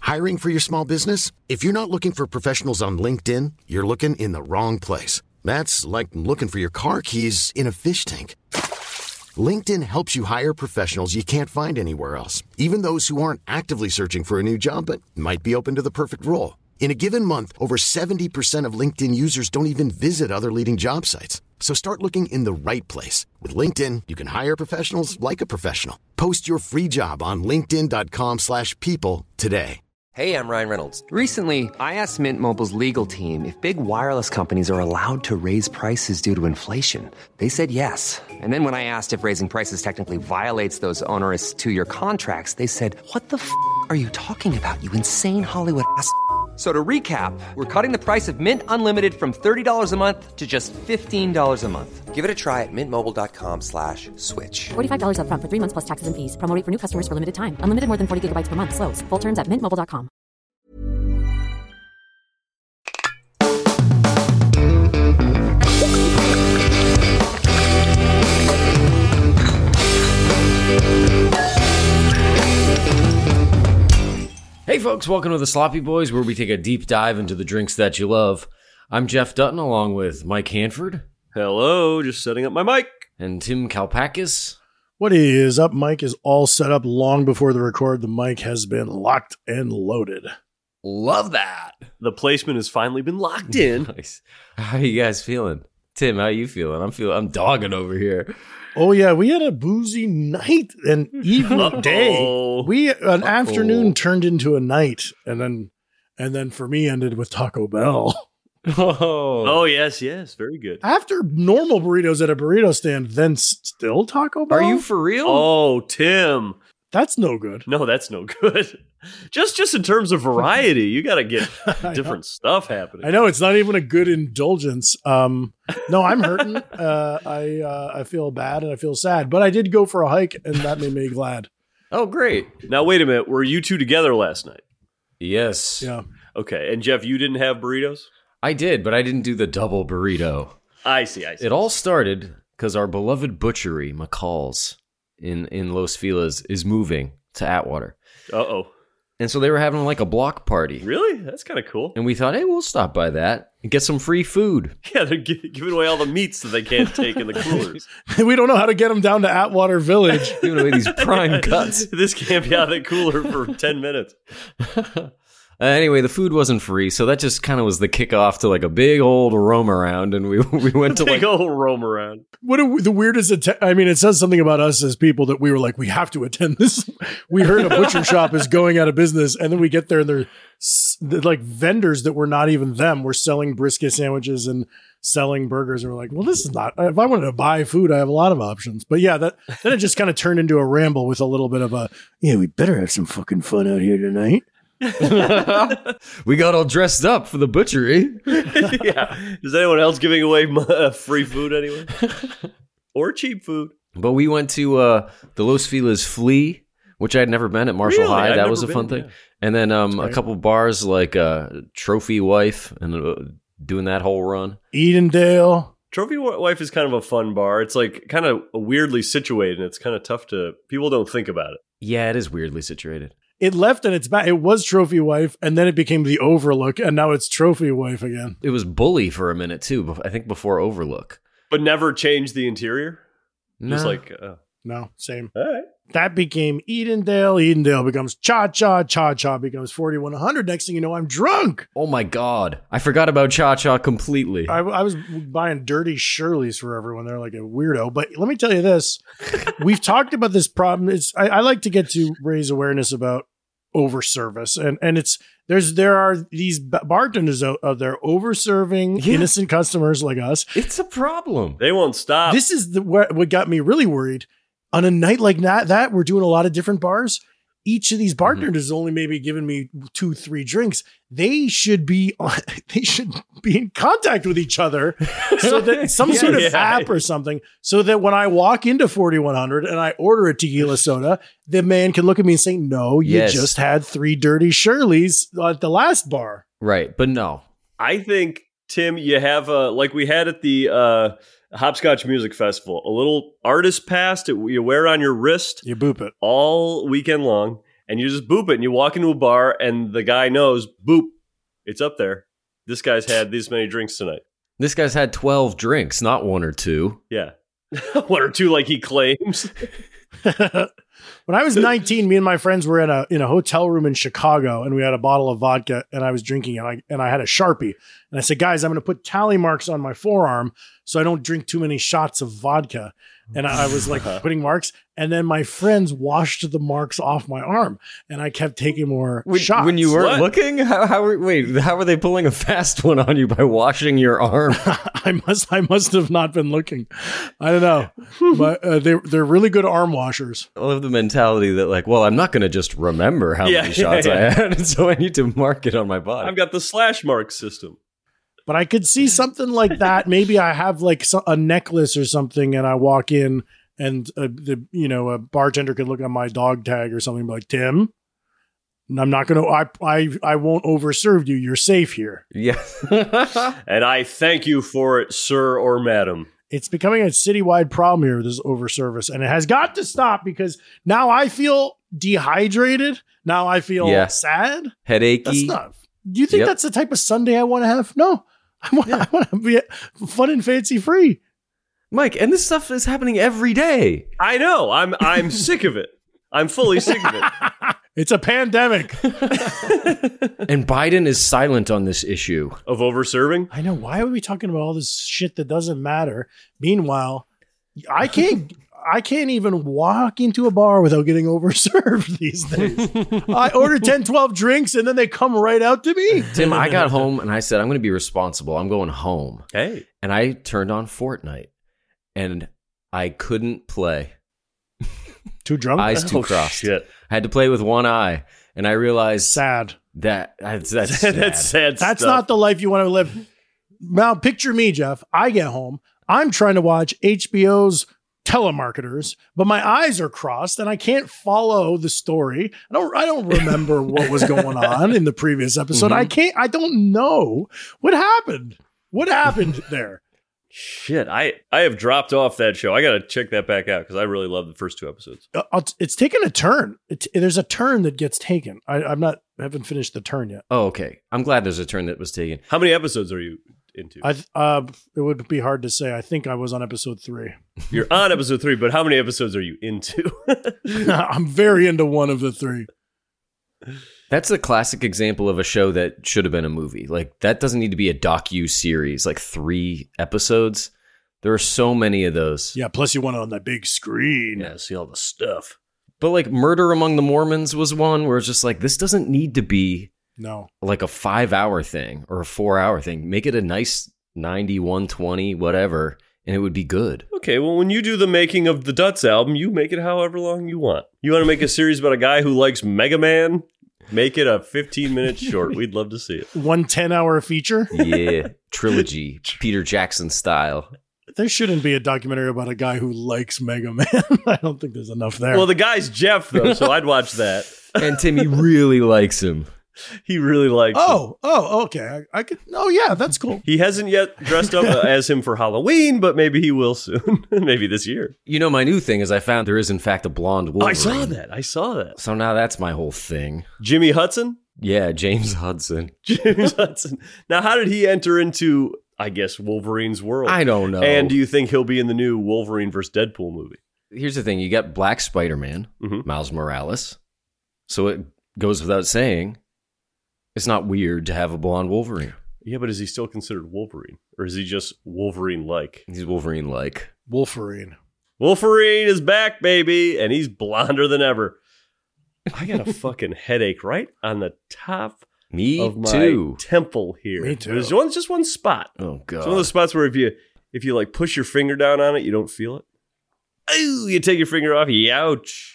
Hiring for your small business? If you're not looking for professionals on LinkedIn, you're looking in the wrong place. That's like looking for your car keys in a fish tank. LinkedIn helps you hire professionals you can't find anywhere else, even those who aren't actively searching for a new job but might be open to the perfect role. In a given month, over 70% of LinkedIn users don't even visit other leading job sites. So start looking in the right place. With LinkedIn, you can hire professionals like a professional. Post your free job on linkedin.com/people today. Hey, I'm Ryan Reynolds. Recently, I asked Mint Mobile's legal team if big wireless companies are allowed to raise prices due to inflation. They said yes. And then when I asked if raising prices technically violates those onerous two-year contracts, they said, what the f*** are you talking about, you insane Hollywood ass f- So to recap, we're cutting the price of Mint Unlimited from $30 a month to just $15 a month. Give it a try at mintmobile.com/switch. $45 up front for 3 months plus taxes and fees. Promo rate for new customers for limited time. Unlimited more than 40 gigabytes per month. Slows full terms at mintmobile.com. Hey folks, welcome to the Sloppy Boys, where we take a deep dive into the drinks that you love. I'm Jeff Dutton, along with Mike Hanford. Hello, just setting up my mic. And Tim Kalpakis. What is up? Mic is all set up long before the record. The mic has been locked and loaded. Love that. The placement has finally been locked in. Nice. How are you guys feeling? Tim, how are you feeling? I'm dogging over here. Oh yeah, we had a boozy night and evening day. An afternoon turned into a night, and then for me ended with Taco Bell. Oh yes, very good. After normal burritos at a burrito stand, then still Taco Bell. Are you for real? Oh, Tim. That's no good. No, that's no good. Just in terms of variety, you got to get different stuff happening. I know it's not even a good indulgence. No, I'm hurting. I feel bad and I feel sad, but I did go for a hike, and that made me glad. Oh, great. Now wait a minute. Were you two together last night? Yes. Yeah. Okay. And Jeff, you didn't have burritos? I did, but I didn't do the double burrito. I see. It all started because our beloved butchery, McCall's, in Los Feliz, is moving to Atwater. Uh-oh. And so they were having like a block party. Really? That's kind of cool. And we thought, hey, we'll stop by that and get some free food. Yeah, they're giving away all the meats that they can't take in the coolers. We don't know how to get them down to Atwater Village. Giving away these prime cuts. This can't be out of the cooler for 10 minutes. Anyway, the food wasn't free, so that just kind of was the kickoff to like a big old roam around, and we went to big old roam around. The weirdest? It says something about us as people that we were like, we have to attend this. We heard a butcher shop is going out of business, and then we get there and they're like vendors that were not even them. We're selling brisket sandwiches and selling burgers, and we're like, well, this is not. If I wanted to buy food, I have a lot of options. But yeah, then it just kind of turned into a ramble with a little bit of a we better have some fucking fun out here tonight. We got all dressed up for the butchery. Yeah. Is anyone else giving away free food anyway? Or cheap food? But we went to the Los Feliz Flea, which I had never been at Marshall High. That was a fun thing. Yeah. And then a couple bars like Trophy Wife and doing that whole run. Edendale. Trophy Wife is kind of a fun bar. It's like kind of weirdly situated, and it's kind of tough people don't think about it. Yeah, it is weirdly situated. It left and it's back. It was Trophy Wife, and then it became the Overlook, and now it's Trophy Wife again. It was Bully for a minute too. I think before Overlook, but never changed the interior. No. Just like no, same. All right. That became Edendale. Edendale becomes Cha Cha. Cha Cha becomes 4100. Next thing you know, I'm drunk. Oh my God. I forgot about Cha Cha completely. I was buying dirty Shirley's for everyone. They're like a weirdo. But let me tell you this. We've talked about this problem. I like to get to raise awareness about overservice. And there are these bartenders out there overserving innocent customers like us. It's a problem. They won't stop. This is what got me really worried. On a night like that, we're doing a lot of different bars. Each of these bartenders is only maybe giving me 2-3 drinks. They should be in contact with each other, so that some sort of app or something, so that when I walk into 4100 and I order a tequila soda, the man can look at me and say, "No, you just had 3 dirty Shirleys at the last bar." Right, but no. I think, Tim, you have like we had at the Hopscotch Music Festival, a little artist pass that you wear on your wrist. You boop it all weekend long. and you just boop it, and you walk into a bar, and the guy knows, boop, it's up there. This guy's had this many drinks tonight. This guy's had 12 drinks, not 1 or 2. Yeah. 1 or 2 like he claims. When I was 19, me and my friends were in a hotel room in Chicago, and we had a bottle of vodka, and I was drinking it, and I had a Sharpie. And I said, guys, I'm going to put tally marks on my forearm so I don't drink too many shots of vodka. And I was like putting marks, and then my friends washed the marks off my arm, and I kept taking more shots. When you weren't looking? How were they pulling a fast one on you by washing your arm? I must have not been looking. I don't know, but they're really good arm washers. I love the mentality that like, well, I'm not going to just remember how many shots I had, so I need to mark it on my body. I've got the slash mark system. But I could see something like that. Maybe I have like a necklace or something, and I walk in, and a bartender could look at my dog tag or something, and be like, Tim, I'm not going to. I won't overserve you. You're safe here. Yeah, and I thank you for it, sir or madam. It's becoming a citywide problem here, this overservice, and it has got to stop because now I feel dehydrated. Now I feel sad, headachy. That's not. Do you think that's the type of Sunday I want to have? No. I want to be fun and fancy free. Mike, and this stuff is happening every day. I know. I'm sick of it. I'm fully sick of it. It's a pandemic. And Biden is silent on this issue. Of overserving? I know. Why are we talking about all this shit that doesn't matter? Meanwhile, I can't even walk into a bar without getting overserved these days. I order 10, 12 drinks and then they come right out to me. Tim, I got home and I said, I'm going to be responsible. I'm going home. Hey. And I turned on Fortnite and I couldn't play. Too drunk? Eyes too crossed. Shit. I had to play with one eye and I realized sad. That's sad. That's sad. That's stuff. not the life you want to live. Now picture me, Jeff. I get home. I'm trying to watch HBO's Telemarketers, but my eyes are crossed and I can't follow the story. I don't remember what was going on in the previous episode. I don't know what happened. What happened there? Shit, I have dropped off that show. I got to check that back out because I really love the first 2 episodes. It's taken a turn. There's a turn that gets taken. I haven't finished the turn yet. Oh, okay. I'm glad there's a turn that was taken. How many episodes are you into? It would be hard to say. I think I was on episode 3. You're on episode 3, but how many episodes are you into? I'm very into one of the 3. That's a classic example of a show that should have been a movie. Like, that doesn't need to be a docu-series, like 3 episodes. There are so many of those. Yeah, plus you want it on that big screen. Yeah, see all the stuff. But like Murder Among the Mormons was one where it's just like, this doesn't need to be like a 5-hour thing or a 4-hour thing. Make it a nice 90, 120, whatever, and it would be good. Okay, well, when you do the making of the Duts album, you make it however long you want. You want to make a series about a guy who likes Mega Man? Make it a 15-minute short. We'd love to see it. 1 10-hour feature? Yeah, trilogy, Peter Jackson style. There shouldn't be a documentary about a guy who likes Mega Man. I don't think there's enough there. Well, the guy's Jeff, though, so I'd watch that. And Timmy really likes him. He really likes him. Okay. I could. Oh, yeah, that's cool. He hasn't yet dressed up as him for Halloween, but maybe he will soon. Maybe this year. You know, my new thing is I found there is, in fact, a blonde Wolverine. I saw that. So now that's my whole thing. Jimmy Hudson? Yeah, James Hudson. James Hudson. Now, how did he enter into, I guess, Wolverine's world? I don't know. And do you think he'll be in the new Wolverine vs. Deadpool movie? Here's the thing. You got Black Spider-Man, Miles Morales. So it goes without saying, it's not weird to have a blonde Wolverine. Yeah, but is he still considered Wolverine? Or is he just Wolverine-like? He's Wolverine-like. Wolverine is back, baby, and he's blonder than ever. I got a fucking headache right on the top of my temple here. Me too. There's just one spot. Oh, God. It's one of those spots where if you like push your finger down on it, you don't feel it. Ooh, you take your finger off, youch.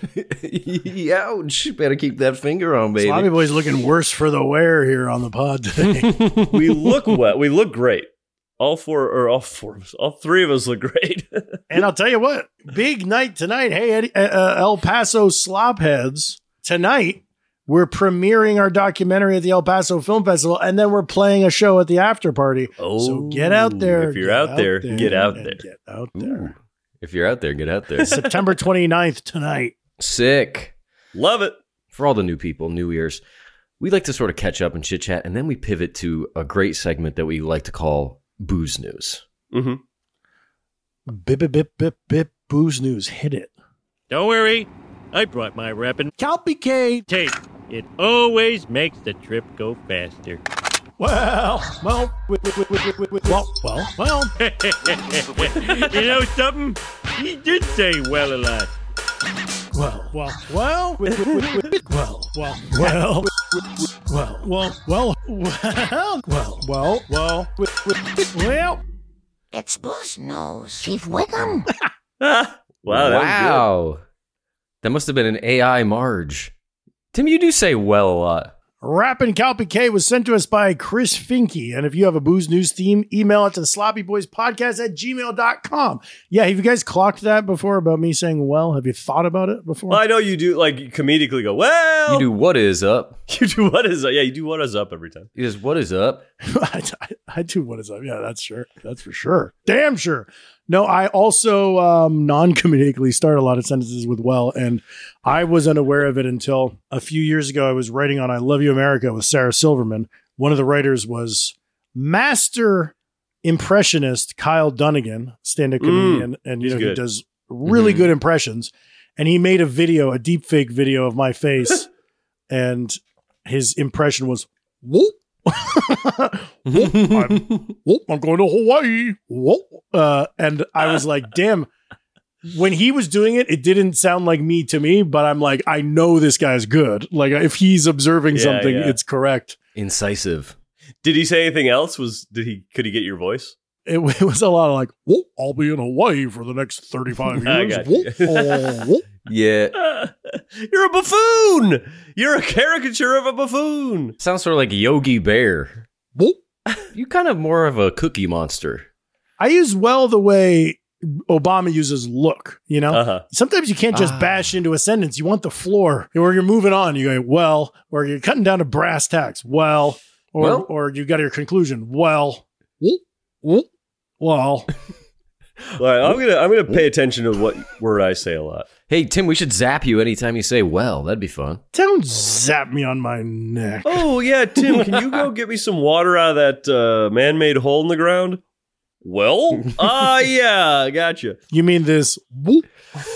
Ouch. Better keep that finger on, baby. Sloppy Boy's looking worse for the wear here on the pod today. We look wet. We look great. All 3 of us look great. And I'll tell you what, big night tonight. Hey, El Paso Slopheads. Tonight, we're premiering our documentary at the El Paso Film Festival, and then we're playing a show at the after party. Oh, so get out there. If you're out there, get out there. Get out there. Ooh. If you're out there, get out there. September 29th tonight. Sick. Love it. for all the new people, new ears, we like to sort of catch up and chit chat, and then we pivot to a great segment that we like to call Booze News. Mm-hmm. Bip, bip, bip, bip, bip, Booze News. Hit it. Don't worry. I brought my reppin' Calpy K tape. It always makes the trip go faster. Well. You know something? He did say well a lot. Well. It's Booze News. Chief Wiggum. Wow. That must have been an AI Marge. Tim, you do say well a lot. Rappin' Calpy K was sent to us by Chris Finke. And if you have a Booze News theme, email it to the sloppyboyspodcast@gmail.com. Yeah, have you guys clocked that before about me saying well? Have you thought about it before? Well, I know you do, like, comedically go, well. You do what is up. You do what is up. Yeah, you do what is up every time. He does what is up. I do what is up. Yeah, that's sure. That's for sure. Damn sure. No, I also non-comedically start a lot of sentences with well, and I was unaware of it until a few years ago. I was writing on I Love You, America with Sarah Silverman. One of the writers was master impressionist Kyle Dunnigan, stand-up comedian, and he does really good impressions. And he made a deep fake video of my face, and his impression was, whoop. I'm going to Hawaii. And I was like, damn. When he was doing it, it didn't sound like me to me, but I'm like, I know this guy's good. Like, if he's observing something, it's correct. Incisive. Did he say anything else? Could he get your voice? It was a lot of like, whoop, I'll be in Hawaii for the next 35 years. I got you. Whoop. Yeah. You're a buffoon. You're a caricature of a buffoon. Sounds sort of like Yogi Bear. Whoop. You kind of more of a Cookie Monster. I use well the way Obama uses look, you know? Uh-huh. Sometimes you can't just bash into a sentence. You want the floor. Or you're moving on. You go, well, or you're cutting down to brass tacks. Well, or you got your conclusion. Well. Well. All right, I'm gonna pay attention to what word I say a lot. Hey, Tim, we should zap you anytime you say well. That'd be fun. Don't zap me on my neck. Oh, yeah, Tim, can you go get me some water out of that man-made hole in the ground? Well, yeah, gotcha. You mean this? Whoop.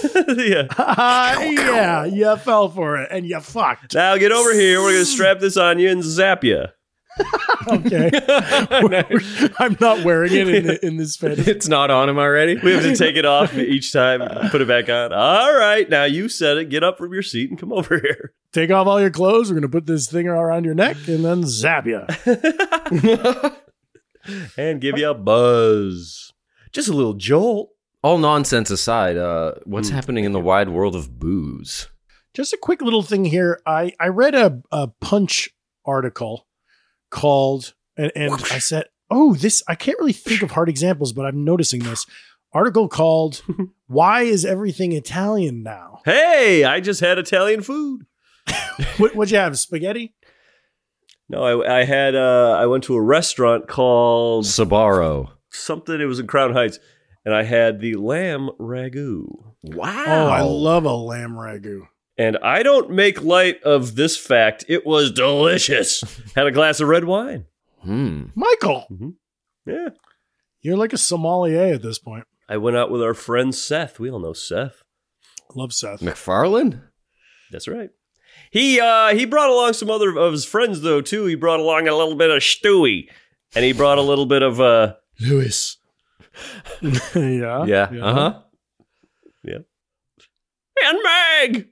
Yeah. You fell for it and you fucked. Now get over here. We're going to strap this on you and zap you. Okay. I'm not wearing it in this fit. It's not on him already? We have to take it off each time, put it back on. All right. Now you said it. Get up from your seat and come over here. Take off all your clothes. We're going to put this thing around your neck and then zap you. And give you a buzz. Just a little jolt. All nonsense aside, what's happening in the wide world of booze? Just a quick little thing here. I read a Punch article called, and I said, oh, this, I can't really think of hard examples, but I'm noticing this article called, Why is Everything Italian Now? Hey, I just had Italian food. What'd you have? Spaghetti? No, I went to a restaurant called Sbarro. Something, it was in Crown Heights, and I had the lamb ragu. Wow. Oh, I love a lamb ragu. And I don't make light of this fact. It was delicious. Had a glass of red wine. Michael. Mm-hmm. Yeah. You're like a sommelier at this point. I went out with our friend Seth. We all know Seth. Love Seth. MacFarlane? That's right. He brought along some other of his friends, though, too. He brought along a little bit of Stewie. And he brought a little bit of Lewis. Yeah. Uh-huh. Yeah. And Meg!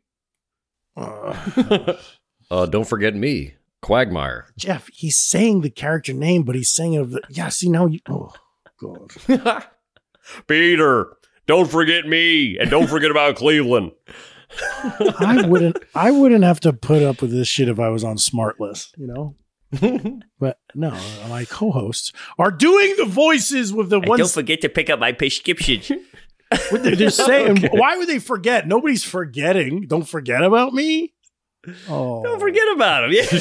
Don't forget me, Quagmire. Jeff, he's saying the character name, but he's saying it. Yeah, see, now you. Oh, God. Peter, don't forget me, and don't forget about Cleveland. I wouldn't have to put up with this shit if I was on Smartless, you know? But no, my co-hosts are doing the voices with the ones. Don't forget to pick up my prescription. They're saying, okay. Why would they forget? Nobody's forgetting. Don't forget about me. Oh, don't forget about him. Yeah,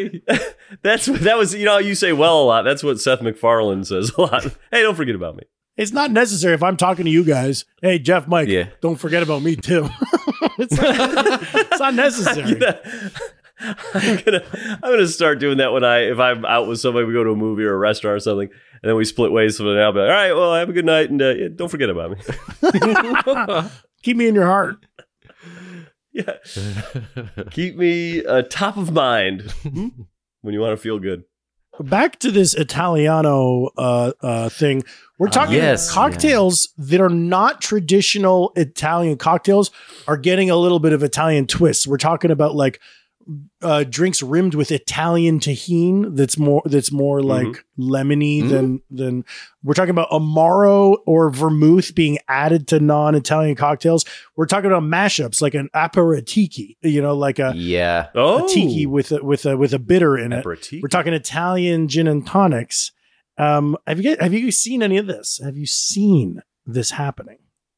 that was. You know, you say well a lot. That's what Seth MacFarlane says a lot. Hey, don't forget about me. It's not necessary if I'm talking to you guys. Hey, Jeff, Mike, don't forget about me too. It's not necessary. I'm gonna start doing that if I'm out with somebody, we go to a movie or a restaurant or something, and then we split ways. So I'll be like, all right, well, have a good night, and don't forget about me. Keep me in your heart. Yeah, keep me top of mind when you want to feel good. Back to this Italiano thing. We're talking cocktails that are not traditional Italian cocktails are getting a little bit of Italian twists. We're talking about like drinks rimmed with Italian tahini that's more like lemony than we're talking about Amaro or vermouth being added to non-Italian cocktails. We're talking about mashups like an aperitiki, like a tiki with a bitter in it. We're talking Italian gin and tonics. Have you seen any of this? Have you seen this happening?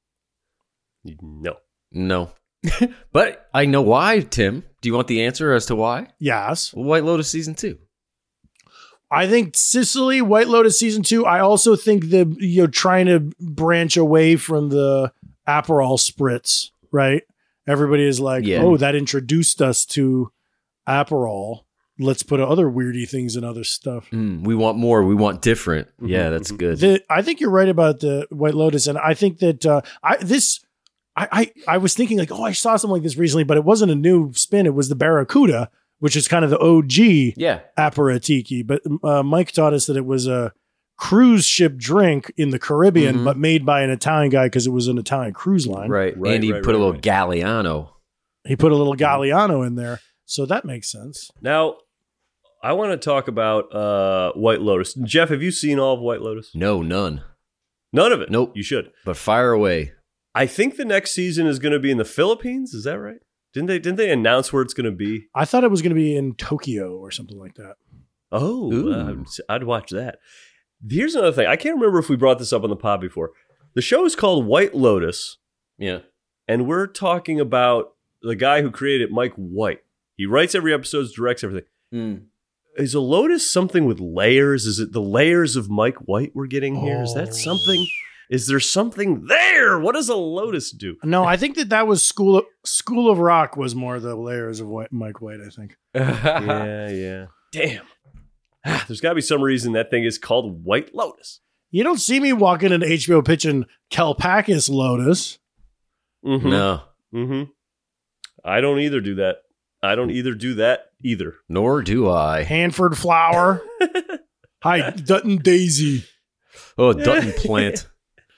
No. But I know why, Tim. Do you want the answer as to why? Yes. White Lotus season 2. I think Sicily, White Lotus season 2. I also think trying to branch away from the Aperol spritz, right? Everybody is like, oh, that introduced us to Aperol. Let's put other weirdy things and other stuff. We want more. We want different. Yeah, that's good. I think you're right about the White Lotus, and I think that I was thinking like, I saw something like this recently, but it wasn't a new spin. It was the Barracuda, which is kind of the OG aperitiki. But Mike taught us that it was a cruise ship drink in the Caribbean, but made by an Italian guy because it was an Italian cruise line. Right. And he put a little Galliano. He put a little Galliano in there. So that makes sense. Now, I want to talk about White Lotus. Jeff, have you seen all of White Lotus? No, none. None of it? Nope. You should. But fire away. I think the next season is going to be in the Philippines. Is that right? Didn't they announce where it's going to be? I thought it was going to be in Tokyo or something like that. Oh, I'd watch that. Here's another thing. I can't remember if we brought this up on the pod before. The show is called White Lotus. Yeah. And we're talking about the guy who created it, Mike White. He writes every episode, directs everything. Is a lotus something with layers? Is it the layers of Mike White we're getting here? Is that something? Is there something there? What does a lotus do? No, I think that was School of Rock was more the layers of Mike White, I think. Yeah. Damn. There's got to be some reason that thing is called White Lotus. You don't see me walking into HBO pitching Kalpakis Lotus. No. I don't either do that. Either. Nor do I. Hanford Flower. Hi, Dutton Daisy. Oh, Dutton Plant.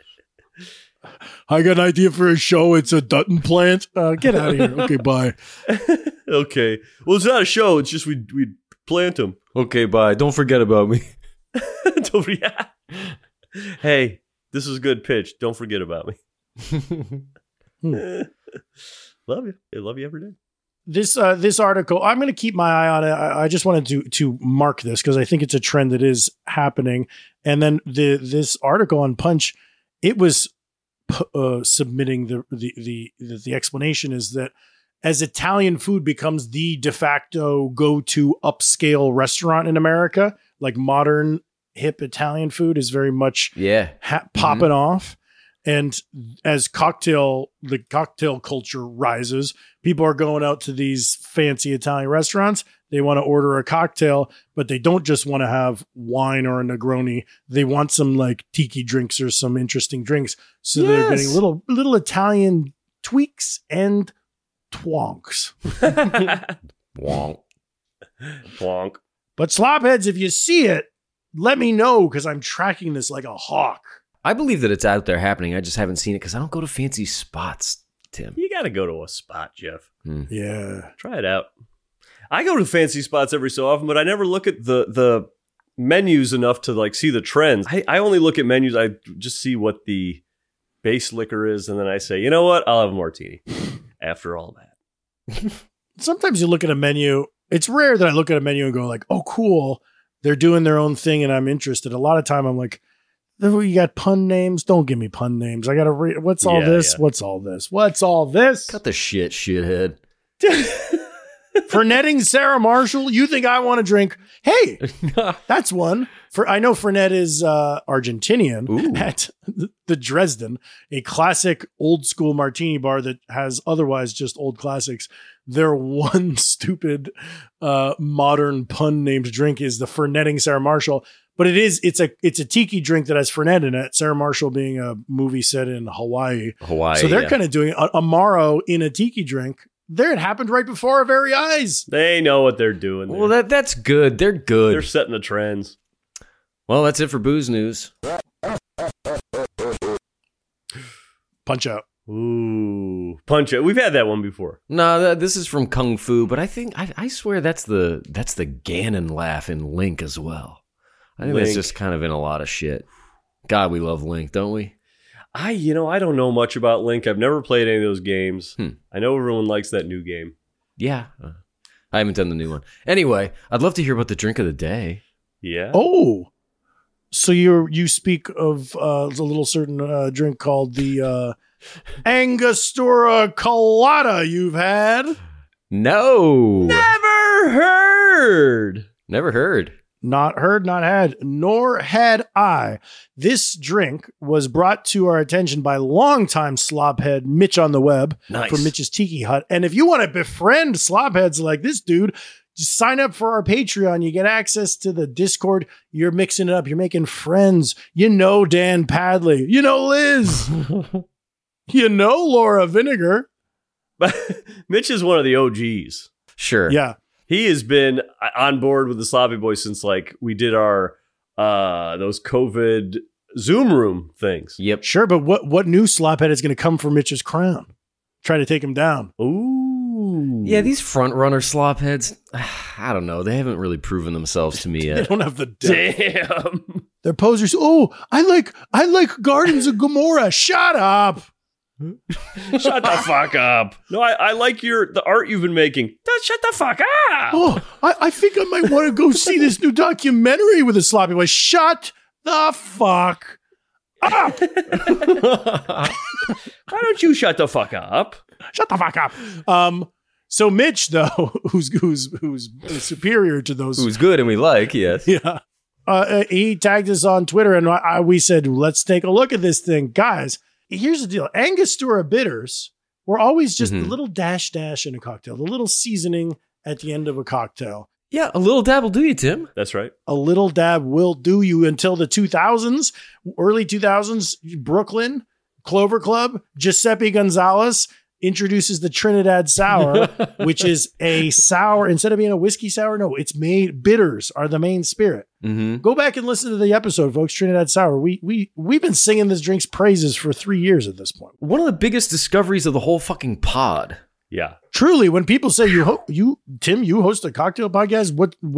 I got an idea for a show. It's a Dutton Plant. Get out of here. Okay, bye. Okay. Well, it's not a show. It's just we plant them. Okay, bye. Don't forget about me. Don't forget. Hey, this is a good pitch. Don't forget about me. Love you. I love you every day. This article, I'm going to keep my eye on it. I just wanted to mark this because I think it's a trend that is happening. And then this article on Punch, it was submitting the explanation is that as Italian food becomes the de facto go-to upscale restaurant in America, like modern hip Italian food is very much popping off. And as the cocktail culture rises, people are going out to these fancy Italian restaurants. They want to order a cocktail, but they don't just want to have wine or a Negroni. They want some like tiki drinks or some interesting drinks. So they're getting little Italian tweaks and twonks. Wonk. Plonk. But slopheads, if you see it, let me know because I'm tracking this like a hawk. I believe that it's out there happening. I just haven't seen it because I don't go to fancy spots, Tim. You got to go to a spot, Jeff. Yeah. Try it out. I go to fancy spots every so often, but I never look at the menus enough to like see the trends. I only look at menus. I just see what the base liquor is, and then I say, you know what? I'll have a martini after all that. Sometimes you look at a menu. It's rare that I look at a menu and go like, oh, cool. They're doing their own thing and I'm interested. A lot of time I'm like, you got pun names? Don't give me pun names. I got to read. What's all this? Yeah. What's all this? What's all this? Cut the shit, shithead. Fernetting Sarah Marshall. You think I want to drink? Hey, that's one. I know Fernet is Argentinian at the Dresden, a classic old school martini bar that has otherwise just old classics. Their one stupid modern pun named drink is the Fernetting Sarah Marshall. But it's a tiki drink that has Fernet in it. Sarah Marshall being a movie set in Hawaii. So they're kind of doing Amaro in a tiki drink. There, it happened right before our very eyes. They know what they're doing there. Well, that's good. They're good. They're setting the trends. Well, that's it for booze news. Punch Out. Ooh, Punch Out. We've had that one before. No, this is from Kung Fu, but I think I swear that's the Ganon laugh in Link as well. I think that's just kind of in a lot of shit. God, we love Link, don't we? I don't know much about Link. I've never played any of those games. I know everyone likes that new game. Yeah. I haven't done the new one. Anyway, I'd love to hear about the drink of the day. Yeah. Oh, so you speak of a little certain drink called the Angostura Colada you've had? No. Never heard. Never heard. Not heard, not had, nor had I. This drink was brought to our attention by longtime slophead Mitch on the web from Mitch's Tiki Hut. And if you want to befriend slopheads like this dude, just sign up for our Patreon. You get access to the Discord. You're mixing it up. You're making friends. You know Dan Padley. You know Liz. You know Laura Vinegar. But Mitch is one of the OGs. Sure. Yeah. He has been on board with the Sloppy Boys since we did our those COVID Zoom room things. Yep. Sure, but what new slophead is going to come for Mitch's crown? Try to take him down. Ooh. Yeah, these front runner slopheads, I don't know. They haven't really proven themselves to me yet. They don't have the depth. Damn. They're posers. Oh, I like Gardens of Gomorrah. Shut up. Shut the fuck up. No, I like the art you've been making. Shut the fuck up. Oh, I think I might want to go see this new documentary with a sloppy boy. Shut the fuck up. Why don't you shut the fuck up? Shut the fuck up. So Mitch, though, who's superior to those, who's good and we like, yes. Yeah. He tagged us on Twitter and we said, let's take a look at this thing. Guys, here's the deal. Angostura bitters were always just a little dash in a cocktail, the little seasoning at the end of a cocktail. Yeah, a little dab will do you, Tim. That's right. A little dab will do you until the 2000s, early 2000s, Brooklyn, Clover Club, Giuseppe Gonzalez introduces the Trinidad Sour, which is a sour. Instead of being a whiskey sour, no, it's made. Bitters are the main spirit. Mm-hmm. Go back and listen to the episode, folks. Trinidad Sour. We've been singing this drink's praises for 3 years at this point. One of the biggest discoveries of the whole fucking pod. Yeah, truly. When people say Tim, you host a cocktail podcast.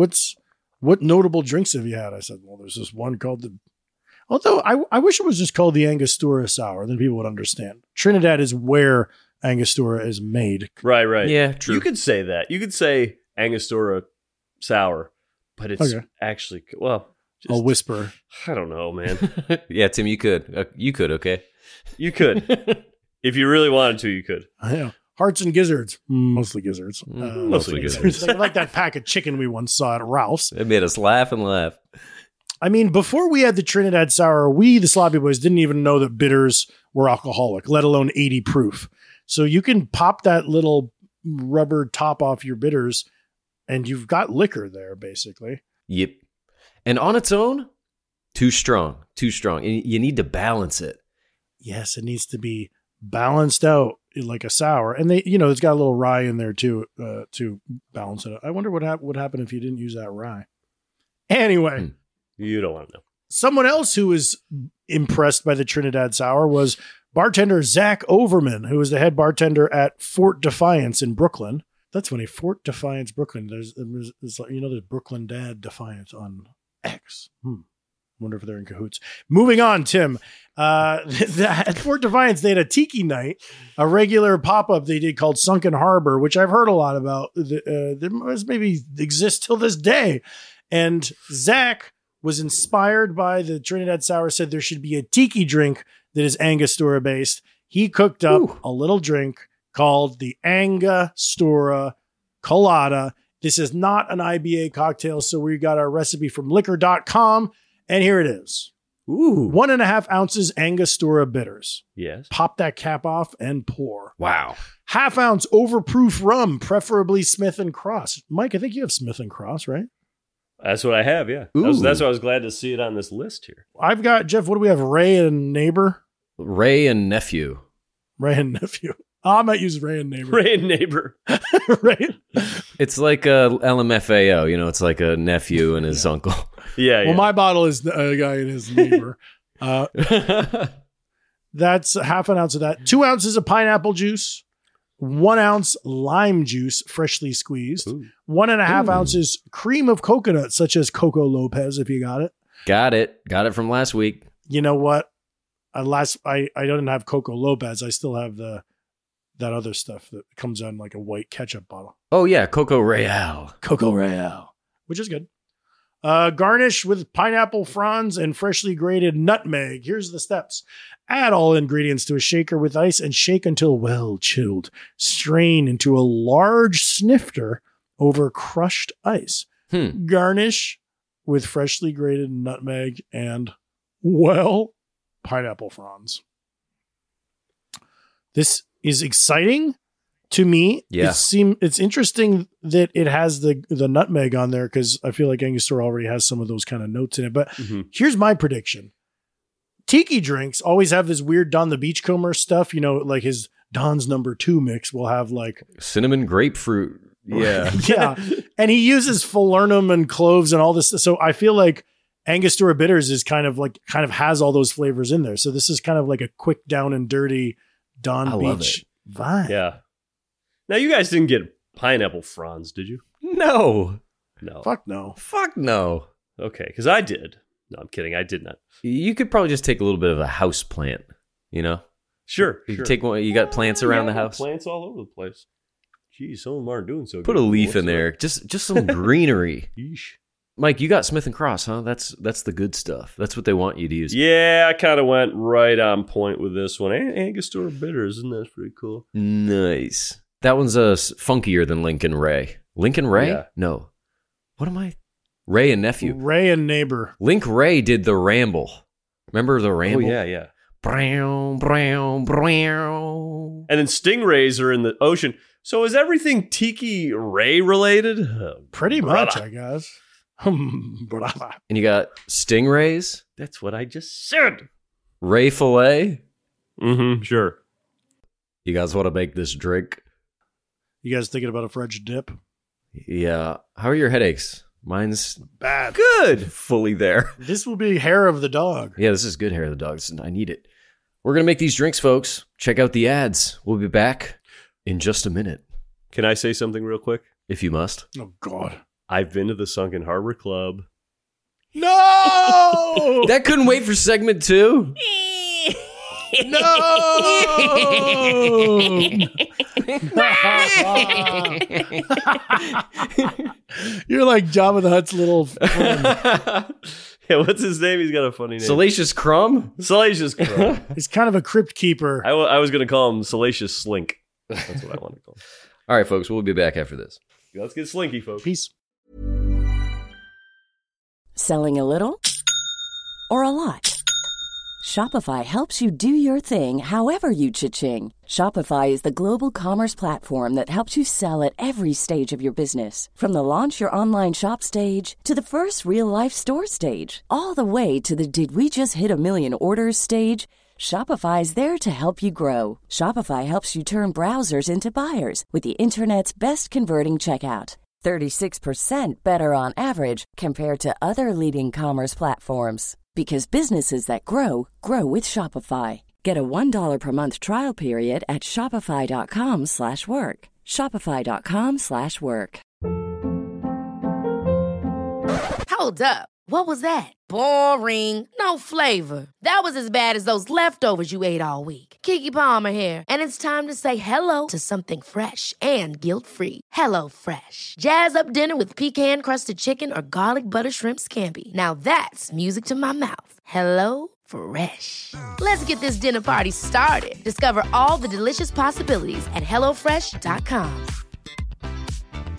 What notable drinks have you had? I said, well, there's this one called the. Although I wish it was just called the Angostura Sour, then people would understand. Trinidad is where Angostura is made. Right. Yeah, true. You could say that. You could say Angostura Sour, but it's actually, well, just, I'll whisper. I don't know, man. Yeah, Tim, you could. You could, okay? You could. If you really wanted to, you could. Yeah. Hearts and gizzards. Mostly gizzards. Mostly gizzards. Like that pack of chicken we once saw at Ralph's. It made us laugh and laugh. I mean, before we had the Trinidad Sour, we, the Sloppy Boys, didn't even know that bitters were alcoholic, let alone 80 proof. So you can pop that little rubber top off your bitters and you've got liquor there, basically. Yep. And on its own, too strong. And you need to balance it. Yes, it needs to be balanced out like a sour. And it's got a little rye in there too, to balance it out. I wonder what would happen if you didn't use that rye. Anyway. You don't want to know. Someone else who was impressed by the Trinidad Sour was bartender Zach Overman, who was the head bartender at Fort Defiance in Brooklyn. That's funny. Fort Defiance, Brooklyn. There's Brooklyn Dad Defiance on X. Wonder if they're in cahoots. Moving on, Tim. At Fort Defiance, they had a tiki night, a regular pop-up they did called Sunken Harbor, which I've heard a lot about. There must maybe exist till this day. And Zach was inspired by the Trinidad Sour, said there should be a tiki drink that is Angostura based. He cooked up a little drink called the Angostura colada. This is not an IBA cocktail, so we got our recipe from liquor.com, and here it is. Ooh. 1.5 ounces Angostura bitters. Yes. Pop that cap off and pour. Wow. 1/2 ounce overproof rum, preferably Smith & Cross. Mike, I think you have Smith & Cross, right? That's what I have, yeah. That's why I was glad to see it on this list here. I've got, Jeff, what do we have? Ray and Neighbor? Ray and Nephew. Ray and Nephew. Oh, I might use Ray and Neighbor. Ray and Neighbor. Right? It's like a LMFAO, you know, it's like a nephew and his uncle. Yeah, Well, my bottle is a guy and his neighbor. That's 1/2 ounce of that. 2 ounces of pineapple juice. 1 ounce lime juice, freshly squeezed. 1.5 ounces cream of coconut, such as Coco Lopez, if you got it. Got it from last week. You know what? I don't have Coco Lopez. I still have that other stuff that comes on like a white ketchup bottle. Oh yeah, Coco Royale, which is good. Garnish with pineapple fronds and freshly grated nutmeg. Here's the steps. Add all ingredients to a shaker with ice and shake until well chilled. Strain into a large snifter over crushed ice. Garnish with freshly grated nutmeg and, pineapple fronds. This is exciting to me. Yeah. It's interesting that it has the nutmeg on there because I feel like Angostura already has some of those kind of notes in it. But here's my prediction. Tiki drinks always have this weird Don the Beachcomber stuff, you know, like his Don's number 2 mix will have like cinnamon grapefruit. Yeah. Yeah. And he uses falernum and cloves and all this. So I feel like Angostura Bitters is kind of has all those flavors in there. So this is kind of like a quick down and dirty Don Beach vibe. Yeah. Now you guys didn't get pineapple fronds, did you? No. Fuck no. Okay, because I did. No, I'm kidding. I did not. You could probably just take a little bit of a house plant, you know? Sure. You could take one. You got plants around the house. Plants all over the place. Geez, some of them aren't doing so good. Put a leaf in there. Just some greenery. Yeesh. Mike, you got Smith & Cross, huh? That's the good stuff. That's what they want you to use. Yeah, I kind of went right on point with this one. Angostura Bitters, isn't that pretty cool? Nice. That one's funkier than Lincoln Ray. Lincoln Ray? Yeah. No. What am I? Ray and Nephew. Ray and Neighbor. Link Ray did the Ramble. Remember the Ramble? Oh, yeah. Brown, brown, brown. And then stingrays are in the ocean. So is everything Tiki Ray related? Pretty much, I guess. And you got stingrays. That's what I just said. Ray fillet. Sure. You guys want to make this drink? You guys thinking about a French dip? Yeah. How are your headaches? Mine's bad. Good. Fully there. This will be hair of the dog. Yeah, this is good hair of the dog. I need it. We're going to make these drinks, folks. Check out the ads. We'll be back in just a minute. Can I say something real quick? If you must. Oh, God. I've been to the Sunken Harbor Club. No! That couldn't wait for segment 2? No! You're like Jabba the Hutt's little friend. Yeah, what's his name? He's got a funny name. Salacious Crumb? Salacious Crumb. He's kind of a crypt keeper. I was going to call him Salacious Slink. That's what I want to call him. All right, folks, we'll be back after this. Let's get slinky, folks. Peace. Selling a little or a lot? Shopify helps you do your thing however you cha-ching. Shopify is the global commerce platform that helps you sell at every stage of your business. From the launch your online shop stage to the first real-life store stage, all the way to the did we just hit a million orders stage. Shopify is there to help you grow. Shopify helps you turn browsers into buyers with the internet's best converting checkout. 36% better on average compared to other leading commerce platforms. Because businesses that grow, grow with Shopify. Get a $1 per month trial period at shopify.com/work. Shopify.com/work. Hold up. What was that? Boring. No flavor. That was as bad as those leftovers you ate all week. Keke Palmer here, and it's time to say hello to something fresh and guilt-free. HelloFresh. Jazz up dinner with pecan-crusted chicken or garlic butter shrimp scampi. Now that's music to my mouth. HelloFresh. Let's get this dinner party started. Discover all the delicious possibilities at HelloFresh.com.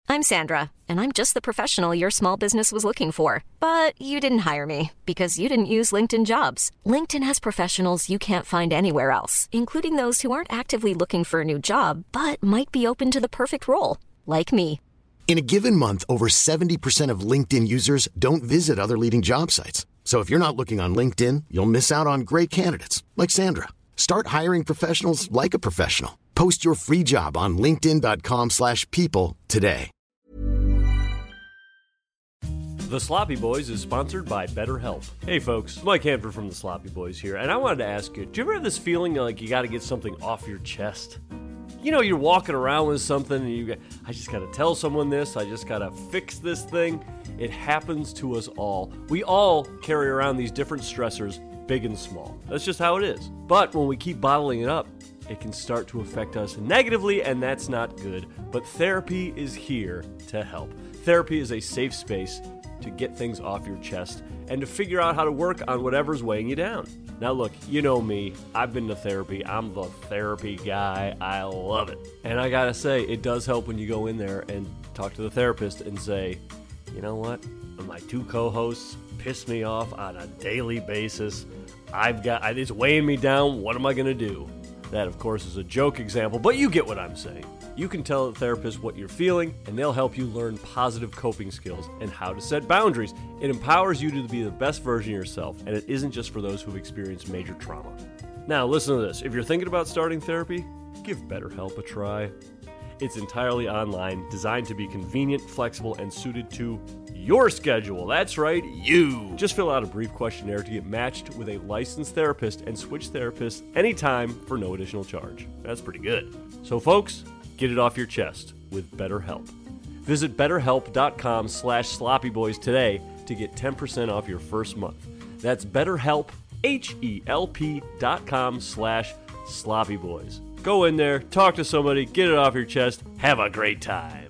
I'm Sandra, and I'm just the professional your small business was looking for. But you didn't hire me because you didn't use LinkedIn Jobs. LinkedIn has professionals you can't find anywhere else, including those who aren't actively looking for a new job, but might be open to the perfect role, like me. In a given month, over 70% of LinkedIn users don't visit other leading job sites. So if you're not looking on LinkedIn, you'll miss out on great candidates like Sandra. Start hiring professionals like a professional. Post your free job on linkedin.com/people today. The Sloppy Boys is sponsored by BetterHelp. Hey folks, Mike Hanford from The Sloppy Boys here, and I wanted to ask you, do you ever have this feeling like you got to get something off your chest? You know, you're walking around with something and I just got to tell someone this, I just got to fix this thing. It happens to us all. We all carry around these different stressors, big and small. That's just how it is. But when we keep bottling it up, it can start to affect us negatively, and that's not good. But therapy is here to help. Therapy is a safe space to get things off your chest and to figure out how to work on whatever's weighing you down. Now look, you know me, I've been to therapy, I'm the therapy guy, I love it. And I gotta say, it does help when you go in there and talk to the therapist and say, you know what, my two co-hosts piss me off on a daily basis, it's weighing me down, what am I gonna do? That of course is a joke example, but you get what I'm saying. You can tell the therapist what you're feeling, and they'll help you learn positive coping skills and how to set boundaries. It empowers you to be the best version of yourself, and it isn't just for those who've experienced major trauma. Now, listen to this. If you're thinking about starting therapy, give BetterHelp a try. It's entirely online, designed to be convenient, flexible, and suited to your schedule. That's right, you. Just fill out a brief questionnaire to get matched with a licensed therapist and switch therapists anytime for no additional charge. That's pretty good. So, folks, get it off your chest with BetterHelp. Visit BetterHelp.com/SloppyBoys today to get 10% off your first month. That's BetterHelp, HELP.com/SloppyBoys. Go in there, talk to somebody, get it off your chest, have a great time.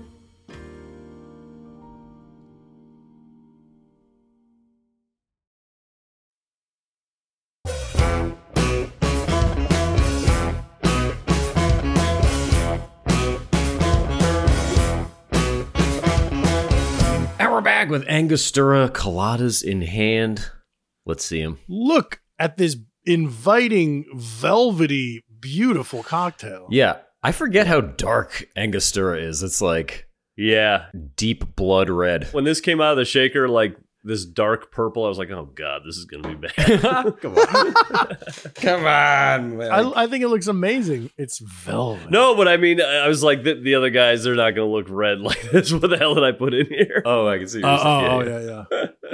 We're back with Angostura coladas in hand. Let's see them. Look at this inviting, velvety, beautiful cocktail. Yeah, I forget how dark Angostura is. It's like deep blood red. When this came out of the shaker, like this dark purple, I was like, oh God, this is going to be bad. Come on. Come on, man. I think it looks amazing. It's velvet. No, but I mean, I was like, the other guys, they're not going to look red like this. What the hell did I put in here? Oh, I can see. Yeah.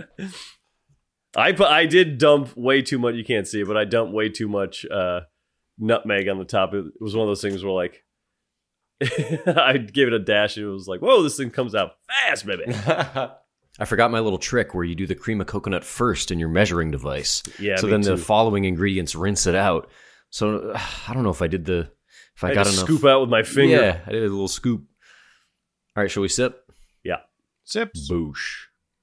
I did dump way too much. You can't see it, but I dumped way too much nutmeg on the top. It was one of those things where like, I gave it a dash and it was like, whoa, this thing comes out fast, baby. I forgot my little trick where you do the cream of coconut first in your measuring device. Yeah. So then the following ingredients rinse it out. So I don't know if I got enough. Scoop out with my finger. Yeah, I did a little scoop. All right, shall we sip? Yeah. Sips. Boosh.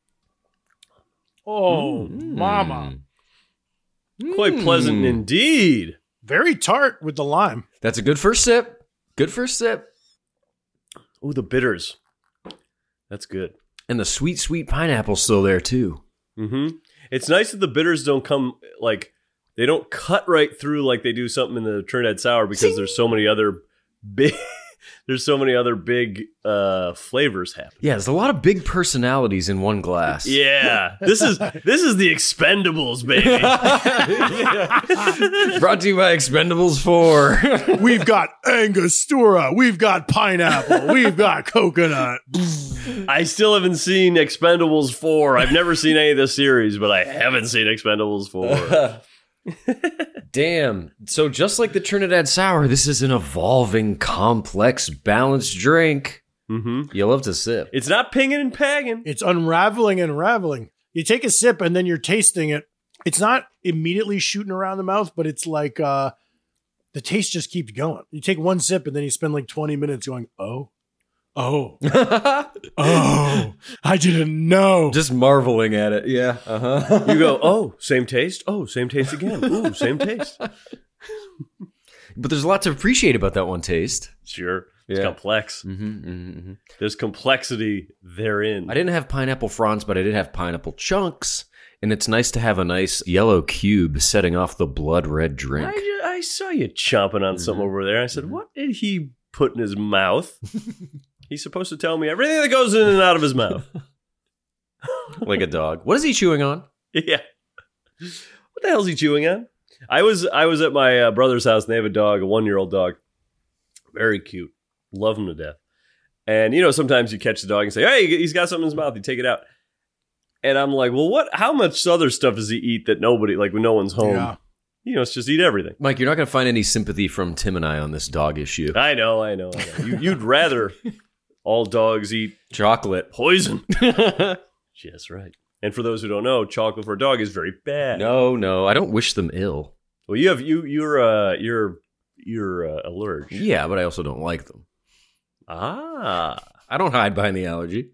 Oh, mama. Quite pleasant indeed. Very tart with the lime. That's a good first sip. Good first sip. Ooh, the bitters. That's good. And the sweet, sweet pineapple's still there, too. Mm-hmm. It's nice that the bitters don't come, like, they don't cut right through like they do something in the Trinidad Sour because there's so many other big... There's so many other big flavors happening. Yeah, there's a lot of big personalities in one glass. Yeah, this is the Expendables, baby. Brought to you by Expendables 4. We've got Angostura. We've got pineapple. We've got coconut. I still haven't seen Expendables 4. I've never seen any of the series, but I haven't seen Expendables 4. Damn. So just like the Trinidad Sour, this is an evolving, complex, balanced drink. Mm-hmm. You love to sip. It's not pinging and pagging. It's unraveling and unraveling. You take a sip and then you're tasting it. It's not immediately shooting around the mouth, but it's like the taste just keeps going. You take one sip and then you spend like 20 minutes going, oh, I didn't know. Just marveling at it. Yeah. Uh-huh. You go, oh, same taste. Oh, same taste again. Ooh, same taste. But there's a lot to appreciate about that one taste. Sure. It's complex. There's complexity therein. I didn't have pineapple fronds, but I did have pineapple chunks. And it's nice to have a nice yellow cube setting off the blood red drink. I saw you chomping on something over there. I said, what did he put in his mouth? He's supposed to tell me everything that goes in and out of his mouth. Like a dog. What is he chewing on? Yeah. What the hell is he chewing on? I was at my brother's house, and they have a dog, a 1-year-old dog. Very cute. Love him to death. And, sometimes you catch the dog and say, hey, he's got something in his mouth. You take it out. And I'm like, well, how much other stuff does he eat that nobody, like when no one's home? Yeah. It's just eat everything. Mike, you're not going to find any sympathy from Tim and I on this dog issue. I know. You'd rather all dogs eat chocolate. Poison. Yes, right. And for those who don't know, chocolate for a dog is very bad. No, I don't wish them ill. Well, you're allergic. Yeah, but I also don't like them. I don't hide behind the allergy.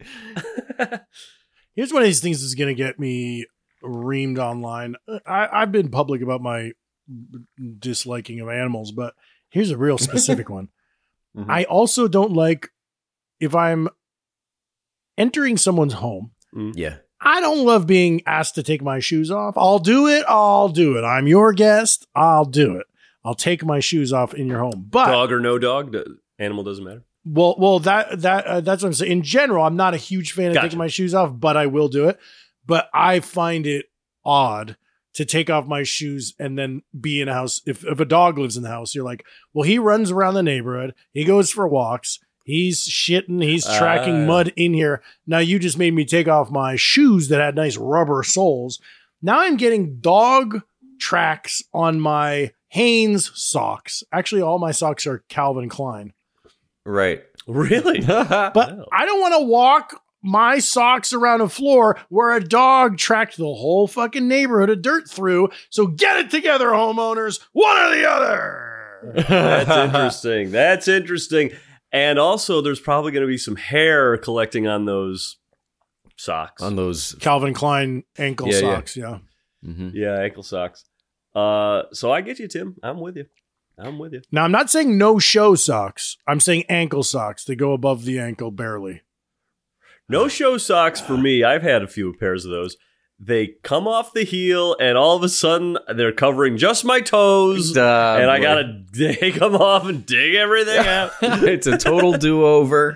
Here's one of these things that's going to get me reamed online. I've been public about my disliking of animals, but here's a real specific one. Mm-hmm. I also don't like if I'm entering someone's home. Yeah. I don't love being asked to take my shoes off. I'll do it. I'm your guest. I'll do it. I'll take my shoes off in your home. But dog or no dog, the animal doesn't matter. Well, that's what I'm saying. In general, I'm not a huge fan of taking my shoes off, but I will do it. But I find it odd to take off my shoes and then be in a house. If a dog lives in the house, you're like, well, he runs around the neighborhood. He goes for walks. He's shitting. He's tracking mud in here. Now you just made me take off my shoes that had nice rubber soles. Now I'm getting dog tracks on my Hanes socks. Actually, all my socks are Calvin Klein. Right. Really? But I don't want to walk my socks around a floor where a dog tracked the whole fucking neighborhood of dirt through. So get it together, homeowners. One or the other. That's interesting. And also, there's probably going to be some hair collecting on those socks. On those Calvin Klein ankle socks, yeah. Mm-hmm. Yeah, ankle socks. So I get you, Tim. I'm with you. Now, I'm not saying no-show socks. I'm saying ankle socks. They go above the ankle barely. No-show socks for me, I've had a few pairs of those. They come off the heel, and all of a sudden, they're covering just my toes, and I got to dig them off and dig everything out. It's a total do-over.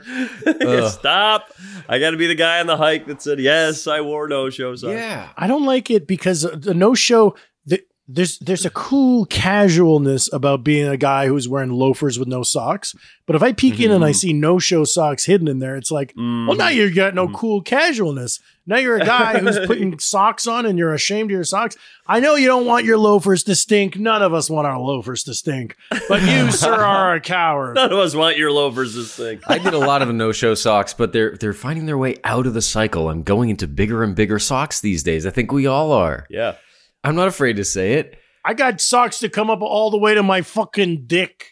Stop. I got to be the guy on the hike that said, yes, I wore no-show socks. Yeah. I don't like it because the no-show... There's a cool casualness about being a guy who's wearing loafers with no socks. But if I peek in and I see no-show socks hidden in there, it's like, well, now you got no cool casualness. Now you're a guy who's putting socks on and you're ashamed of your socks. I know you don't want your loafers to stink. None of us want our loafers to stink. But you, sir, are a coward. None of us want your loafers to stink. I did a lot of the no-show socks, but they're finding their way out of the cycle. I'm going into bigger and bigger socks these days. I think we all are. Yeah. I'm not afraid to say it. I got socks that come up all the way to my fucking dick.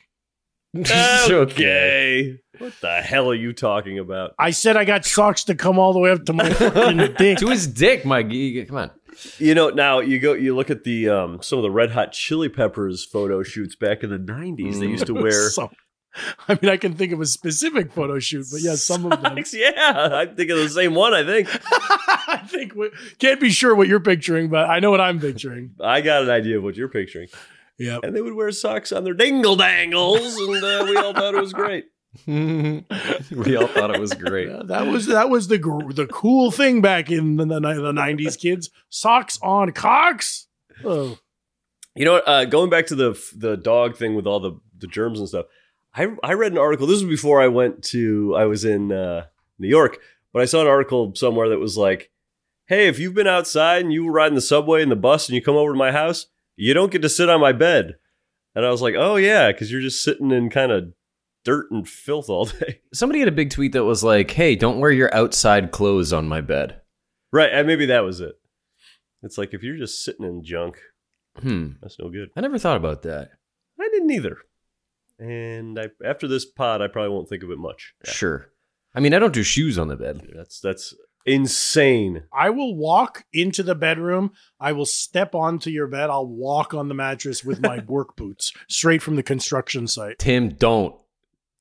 Okay. What the hell are you talking about? I said I got socks that come all the way up to my fucking dick. To his dick, Mike. Come on. Now you look at the some of the Red Hot Chili Peppers photo shoots back in the 90s. They used to wear... I can think of a specific photo shoot, but yeah, some of them. Yeah, I'm thinking of the same one, I think. I think can't be sure what you're picturing, but I know what I'm picturing. I got an idea of what you're picturing. Yeah. And they would wear socks on their dingle dangles, and we all thought it was great. We all thought it was great. Yeah, that was the cool thing back in the 90s, kids. Socks on cocks. Oh. You know what? Going back to the dog thing with all the germs and stuff. I read an article. This was before I was in New York, but I saw an article somewhere that was like, hey, if you've been outside and you were riding the subway and the bus and you come over to my house, you don't get to sit on my bed. And I was like, oh, yeah, because you're just sitting in kind of dirt and filth all day. Somebody had a big tweet that was like, hey, don't wear your outside clothes on my bed. Right. And maybe that was it. It's like if you're just sitting in junk, that's no good. I never thought about that. I didn't either. And after this pod, I probably won't think of it much. Yeah. Sure. I mean, I don't do shoes on the bed. That's insane. I will walk into the bedroom. I will step onto your bed. I'll walk on the mattress with my work boots straight from the construction site. Tim, don't.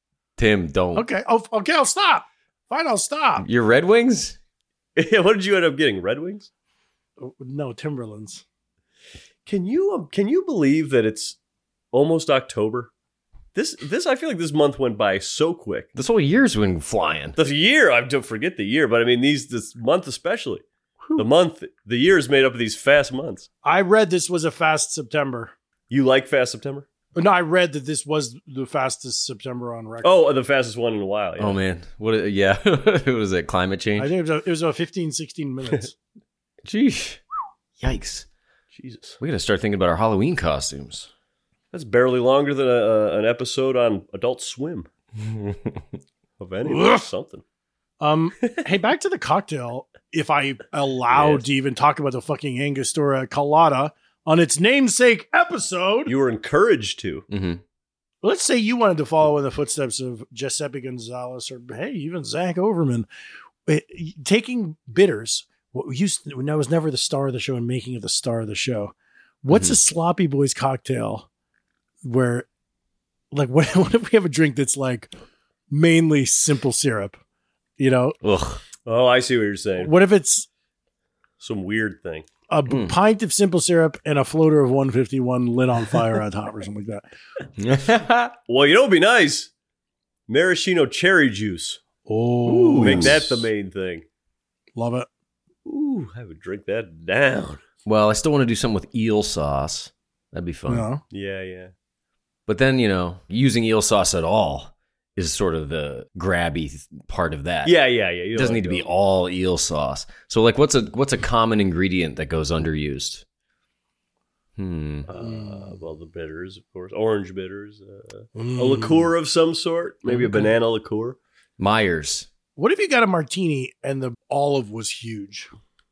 Tim, don't. Okay. Oh, okay. I'll stop. Fine. I'll stop. Your Red Wings? What did you end up getting? Red Wings? No, Timberlands. Can you believe that it's almost October? This I feel like this month went by so quick. This whole year's been flying. The year, I don't forget the year, but I mean this month especially. The year is made up of these fast months. I read this was a fast September. You like fast September? No, I read that this was the fastest September on record. Oh, the fastest one in a while. Yeah. Oh man, what? Yeah, what is it? Climate change? I think it was about 15, 16 minutes. Jeez, yikes! Jesus, we got to start thinking about our Halloween costumes. That's barely longer than an episode on Adult Swim. Of anything, something. Hey, back to the cocktail. If I allowed to even talk about the fucking Angostura Colada on its namesake episode, you were encouraged to. Mm-hmm. Let's say you wanted to follow in the footsteps of Giuseppe Gonzalez or hey, even Zach Overman, taking bitters. What was never the star of the show and making it the star of the show. What's a Sloppy Boys cocktail where, like, what if we have a drink that's like mainly simple syrup? You know? Ugh. Oh, I see what you're saying. What if it's some weird thing? A pint of simple syrup and a floater of 151 lit on fire on top or something like that. Well, you know, it'd be nice. Maraschino cherry juice. Oh, make that the main thing. Love it. Ooh, I would drink that down. Well, I still want to do something with eel sauce. That'd be fun. Yeah. But then, using eel sauce at all is sort of the grabby part of that. Yeah. It doesn't need to be all eel sauce. So, like, what's a common ingredient that goes underused? Well, the bitters, of course. Orange bitters. A liqueur of some sort. Maybe a banana liqueur. Myers. What if you got a martini and the olive was huge?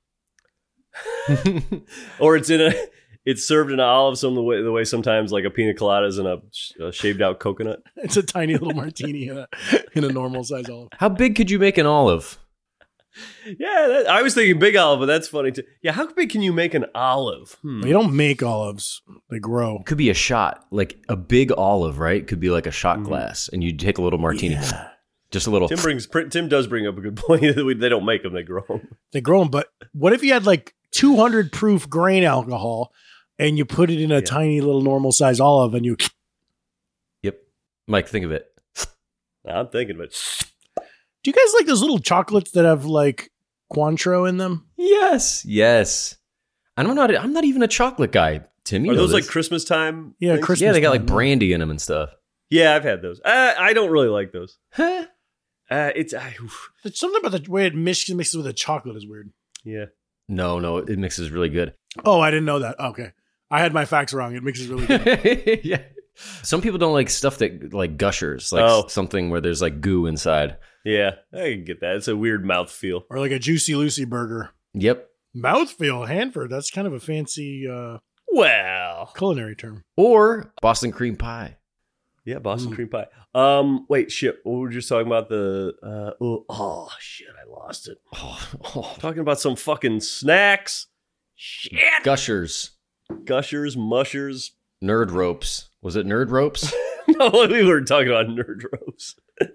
Or it's served in an olive the way sometimes like a pina colada is in a shaved out coconut. It's a tiny little martini in a normal size olive. How big could you make an olive? Yeah, I was thinking big olive, but that's funny too. Yeah, how big can you make an olive? You don't make olives; they grow. Could be a shot, like a big olive, right? Could be like a shot glass, and you take a little martini, just a little. Tim does bring up a good point. They don't make them; they grow them. They grow them, but what if you had like 200 proof grain alcohol, and you put it in a tiny little normal size olive, and you? Yep, Mike, think of it. I'm thinking of it. Do you guys like those little chocolates that have like Cointreau in them? Yes. I'm not even a chocolate guy, Tim. Are those like Christmas time? Yeah, things? Christmas. Yeah, they got time, like brandy in them and stuff. Yeah, I've had those. I don't really like those. Huh? It's something about the way it mixes with the chocolate is weird. Yeah. No, it mixes really good. Oh, I didn't know that. Okay. I had my facts wrong. It mixes really good. Yeah. Some people don't like stuff that like gushers, like something where there's like goo inside. Yeah, I can get that. It's a weird mouthfeel. Or like a Juicy Lucy burger. Yep. Mouthfeel, Hanford. That's kind of a fancy culinary term. Or Boston cream pie. Yeah, Boston cream pie. Wait, shit. What were we just talking about? Shit, I lost it. Talking about some fucking snacks. Shit. Gushers, mushers. Nerd ropes. Was it nerd ropes? No, we were talking about nerd ropes.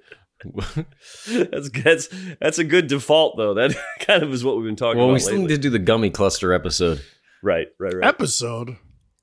That's a good default though. That kind of is what we've been talking about. Well, we still need to do the gummy cluster episode. Right. Episode.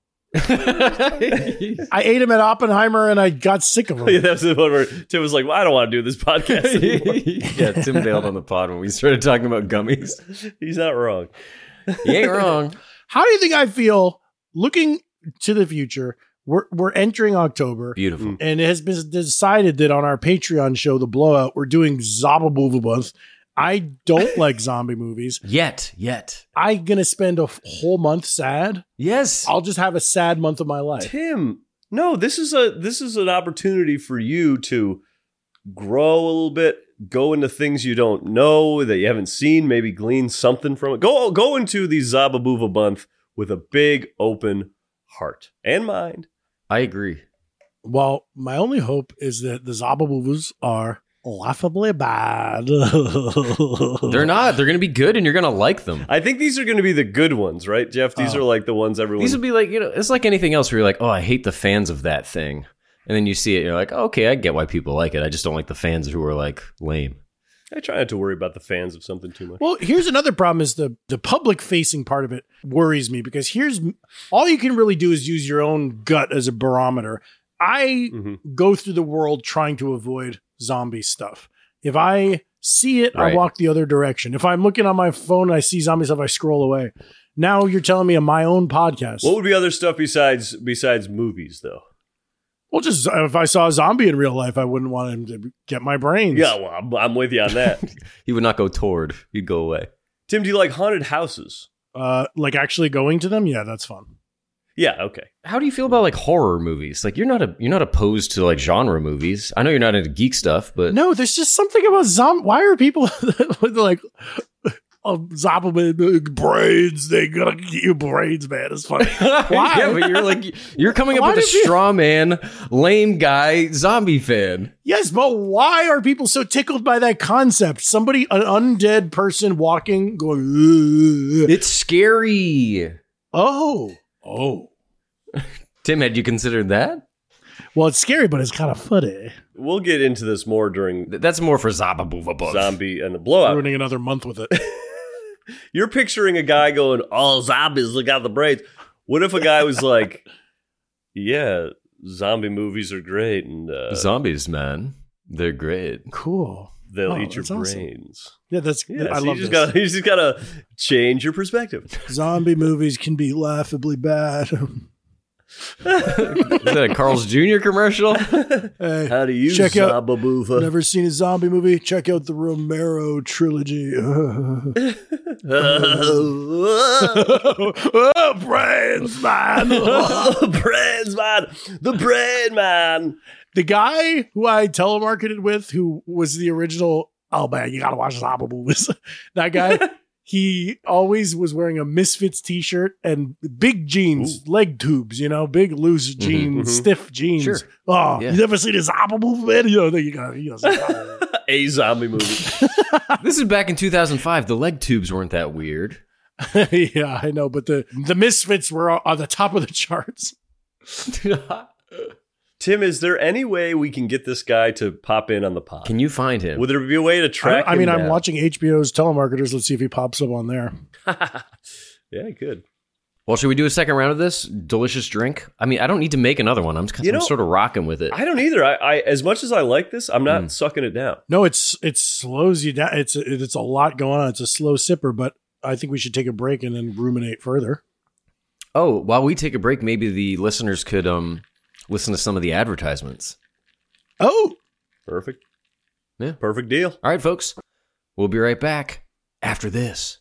I ate him at Oppenheimer and I got sick of him. Yeah, that's the one where Tim was like, well, I don't want to do this podcast anymore. Yeah, Tim bailed on the pod when we started talking about gummies. He's not wrong. He ain't wrong. How do you think I feel looking to the future? We're entering October. Beautiful. And it has been decided that on our Patreon show, The Blowout, we're doing Zombie. I don't like zombie movies. Yet. I'm going to spend a whole month sad. Yes. I'll just have a sad month of my life. Tim, no, this is an opportunity for you to grow a little bit, go into things you don't know, that you haven't seen, maybe glean something from it. Go into the Zababuva month with a big open heart and mind. I agree. Well, my only hope is that the Zababuvas are laughably bad. They're not. They're going to be good and you're going to like them. I think these are going to be the good ones, right, Jeff? These are like the ones everyone... These would be like, it's like anything else where you're like, oh, I hate the fans of that thing. And then you see it, and you're like, oh, okay, I get why people like it. I just don't like the fans who are like lame. I try not to worry about the fans of something too much. Well, here's another problem is the public facing part of it worries me because here's all you can really do is use your own gut as a barometer. I go through the world trying to avoid zombie stuff. If I see it, I walk the other direction. If I'm looking on my phone and I see zombie stuff, I scroll away. Now you're telling me on my own podcast. What would be other stuff besides movies, though? Well, just if I saw a zombie in real life, I wouldn't want him to get my brains. Yeah, well, I'm with you on that. He would not go toward. He'd go away. Tim, do you like haunted houses? Like actually going to them? Yeah, that's fun. Yeah, okay. How do you feel about like horror movies? Like you're not opposed to like genre movies. I know you're not into geek stuff, but no, there's just something about zombie. Why are people like zombie brains? They gotta get you brains, man. It's funny. Why? Yeah, but you're coming up with a straw man, lame guy, zombie fan. Yes, but why are people so tickled by that concept? Somebody, an undead person walking, going. Ugh. It's scary. Oh. Tim, had you considered that? Well, it's scary, but it's kind of funny. We'll get into this more during... That's more for Zababoova. Zombie and the Blowout. Ruining another month with it. You're picturing a guy going, all zombies, look out the brains. What if a guy was like, yeah, zombie movies are great. And zombies, man, they're great. Cool. They'll eat your brains. Awesome. Yeah, I love this. You just gotta change your perspective. Zombie movies can be laughably bad. Is that a Carl's Jr. commercial? Hey, how do you check out? Zababoova? Never seen a zombie movie? Check out the Romero trilogy. Brains, man. Brains, man. The brain, man. The guy who I telemarketed with, who was the original, oh man, you gotta watch zombie movies. That guy, he always was wearing a Misfits t-shirt and big jeans, leg tubes, big loose jeans, stiff jeans. Sure. Oh, yeah. You never seen a zombie movie, man? You gotta a zombie movie. This is back in 2005. The leg tubes weren't that weird. Yeah, I know, but the Misfits were on the top of the charts. Tim, is there any way we can get this guy to pop in on the pod? Can you find him? Would there be a way to track him down? I'm watching HBO's Telemarketers. Let's see if he pops up on there. Yeah, good. Well, should we do a second round of this delicious drink? I mean, I don't need to make another one. I'm sort of rocking with it. I don't either. I as much as I like this, I'm not sucking it down. No, it slows you down. It's a lot going on. It's a slow sipper, but I think we should take a break and then ruminate further. Oh, while we take a break, maybe the listeners could listen to some of the advertisements. Oh, perfect. Yeah. Perfect deal. All right, folks. We'll be right back after this.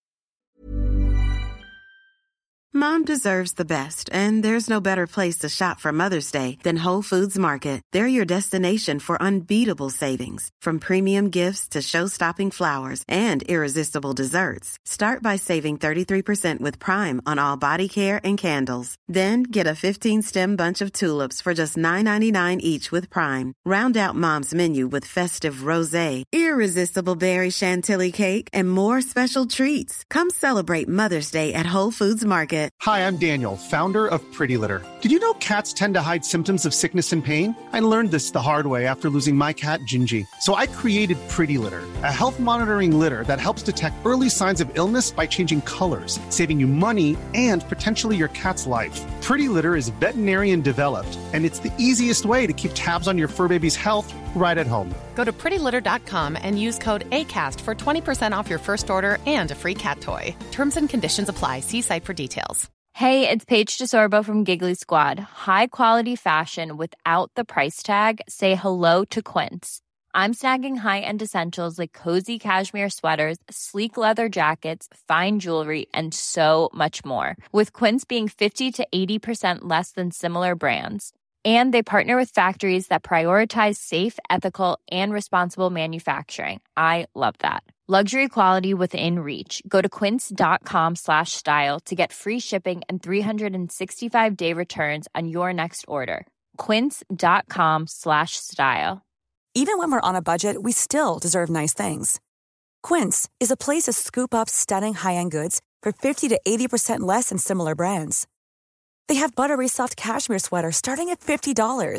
Mom deserves the best, and there's no better place to shop for Mother's Day than Whole Foods Market. They're your destination for unbeatable savings, from premium gifts to show-stopping flowers and irresistible desserts. Start by saving 33% with Prime on all body care and candles. Then get a 15-stem bunch of tulips for just $9.99 each with Prime. Round out Mom's menu with festive rosé, irresistible berry chantilly cake, and more special treats. Come celebrate Mother's Day at Whole Foods Market. Hi, I'm Daniel, founder of Pretty Litter. Did you know cats tend to hide symptoms of sickness and pain? I learned this the hard way after losing my cat, Gingy. So I created Pretty Litter, a health monitoring litter that helps detect early signs of illness by changing colors, saving you money and potentially your cat's life. Pretty Litter is veterinarian developed, and it's the easiest way to keep tabs on your fur baby's health right at home. Go to prettylitter.com and use code ACAST for 20% off your first order and a free cat toy. Terms and conditions apply. See site for details. Hey, it's Paige DeSorbo from Giggly Squad. High quality fashion without the price tag. Say hello to Quince. I'm snagging high-end essentials like cozy cashmere sweaters, sleek leather jackets, fine jewelry, and so much more. With Quince being 50 to 80% less than similar brands. And they partner with factories that prioritize safe, ethical, and responsible manufacturing. I love that. Luxury quality within reach. Go to quince.com/style to get free shipping and 365-day returns on your next order. Quince.com/style. Even when we're on a budget, we still deserve nice things. Quince is a place to scoop up stunning high-end goods for 50 to 80% less than similar brands. They have buttery soft cashmere sweaters starting at $50,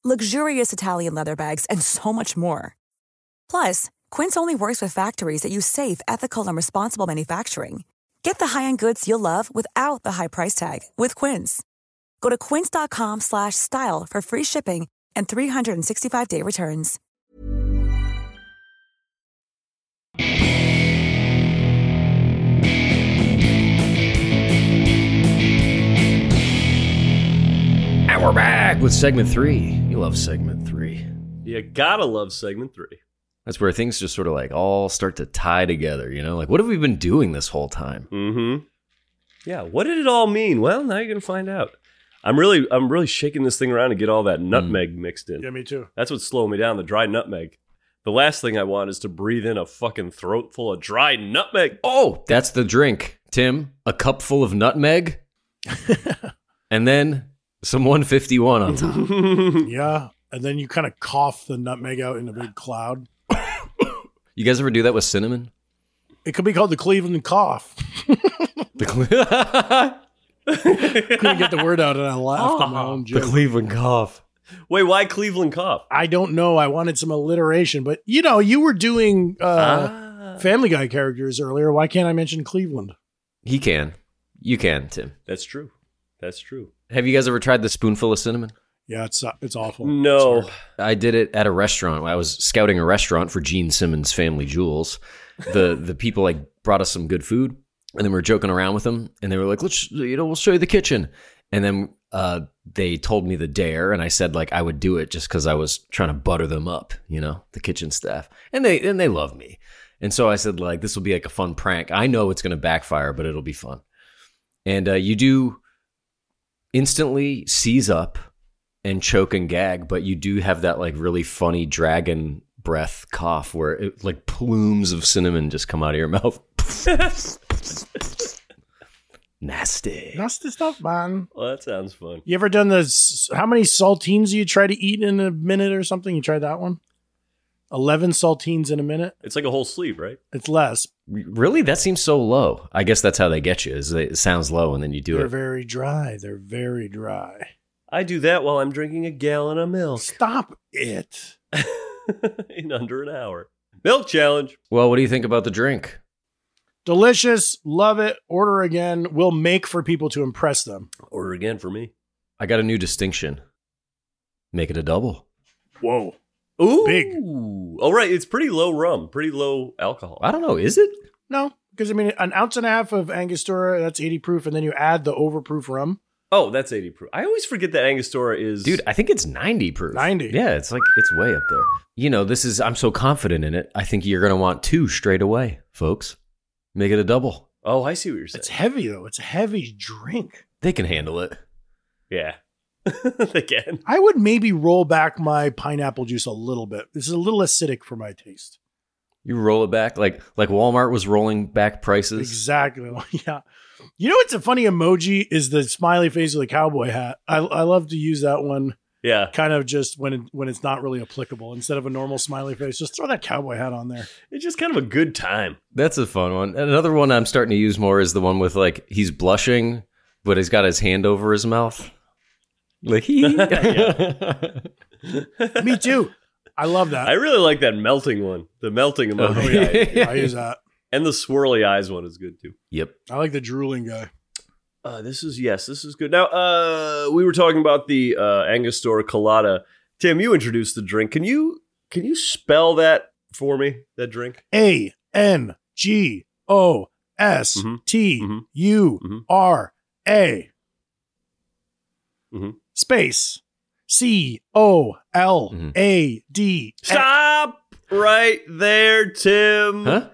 luxurious Italian leather bags, and so much more. Plus, Quince only works with factories that use safe, ethical, and responsible manufacturing. Get the high-end goods you'll love without the high price tag with Quince. Go to quince.com/style for free shipping and 365-day returns. And we're back with segment 3. You love segment 3. You gotta love segment 3. That's where things just sort of like all start to tie together, you know? Like, what have we been doing this whole time? Mm-hmm. Yeah, what did it all mean? Well, now you're gonna find out. I'm really shaking this thing around to get all that nutmeg mixed in. Yeah, me too. That's what's slowing me down, the dry nutmeg. The last thing I want is to breathe in a fucking throat full of dry nutmeg. Oh, that's the drink, Tim. A cup full of nutmeg. And then some 151 on top. Yeah, and then you kind of cough the nutmeg out in a big cloud. You guys ever do that with cinnamon? It could be called the Cleveland cough. Couldn't get the word out and I laughed at my own joke. The Cleveland cough. Wait, why Cleveland cough? I don't know. I wanted some alliteration, but you were doing Family Guy characters earlier. Why can't I mention Cleveland? He can. You can, Tim. That's true. That's true. Have you guys ever tried the spoonful of cinnamon? Yeah, it's awful. No. I did it at a restaurant. I was scouting a restaurant for Gene Simmons' Family Jewels. The people like brought us some good food, and then we were joking around with them, and they were like, "Let's, we'll show you the kitchen." And then they told me the dare, and I said like I would do it just because I was trying to butter them up, the kitchen staff, and they love me. And so I said like this will be like a fun prank. I know it's going to backfire, but it'll be fun. And you do instantly seize up and choke and gag, but you do have that like really funny dragon breath cough where it like plumes of cinnamon just come out of your mouth. Nasty stuff, man. Well, that sounds fun. You ever done this? How many saltines do you try to eat in a minute or something? You tried that one? 11 saltines in a minute? It's like a whole sleeve, right? It's less. Really? That seems so low. I guess that's how they get you. It sounds low and then you do They're it. very dry. They're very dry. I do that while I'm drinking a gallon of milk. Stop it. In under an hour. Milk challenge. Well, what do you think about the drink? Delicious. Love it. Order again. We'll make for people to impress them. Order again for me. I got a new distinction. Make it a double. Whoa. Ooh. Big. Oh, right. It's pretty low rum. Pretty low alcohol. I don't know. Is it? No. Because, an ounce and a half of Angostura, that's 80 proof. And then you add the overproof rum. Oh, that's 80 proof. I always forget that Angostura is... Dude, I think it's 90 proof. 90. Yeah, it's way up there. I'm so confident in it. I think you're going to want 2 straight away, folks. Make it a double. Oh, I see what you're saying. It's heavy, though. It's a heavy drink. They can handle it. Yeah. They can. I would maybe roll back my pineapple juice a little bit. This is a little acidic for my taste. You roll it back like Walmart was rolling back prices? Exactly. Yeah. What's a funny emoji is the smiley face with a cowboy hat. I love to use that one. Yeah. Kind of just when it's not really applicable. Instead of a normal smiley face, just throw that cowboy hat on there. It's just kind of a good time. That's a fun one. And another one I'm starting to use more is the one with like he's blushing, but he's got his hand over his mouth. Like Me too. I love that. I really like that melting one. The melting emoji. Yeah, I use that. And the swirly eyes one is good too. Yep. I like the drooling guy. This is good. Now, we were talking about the Angostura Colada. Tim, you introduced the drink. Can you spell that for me? That drink? ANGOSTURA. Space COLAD. Stop right there, Tim. Huh?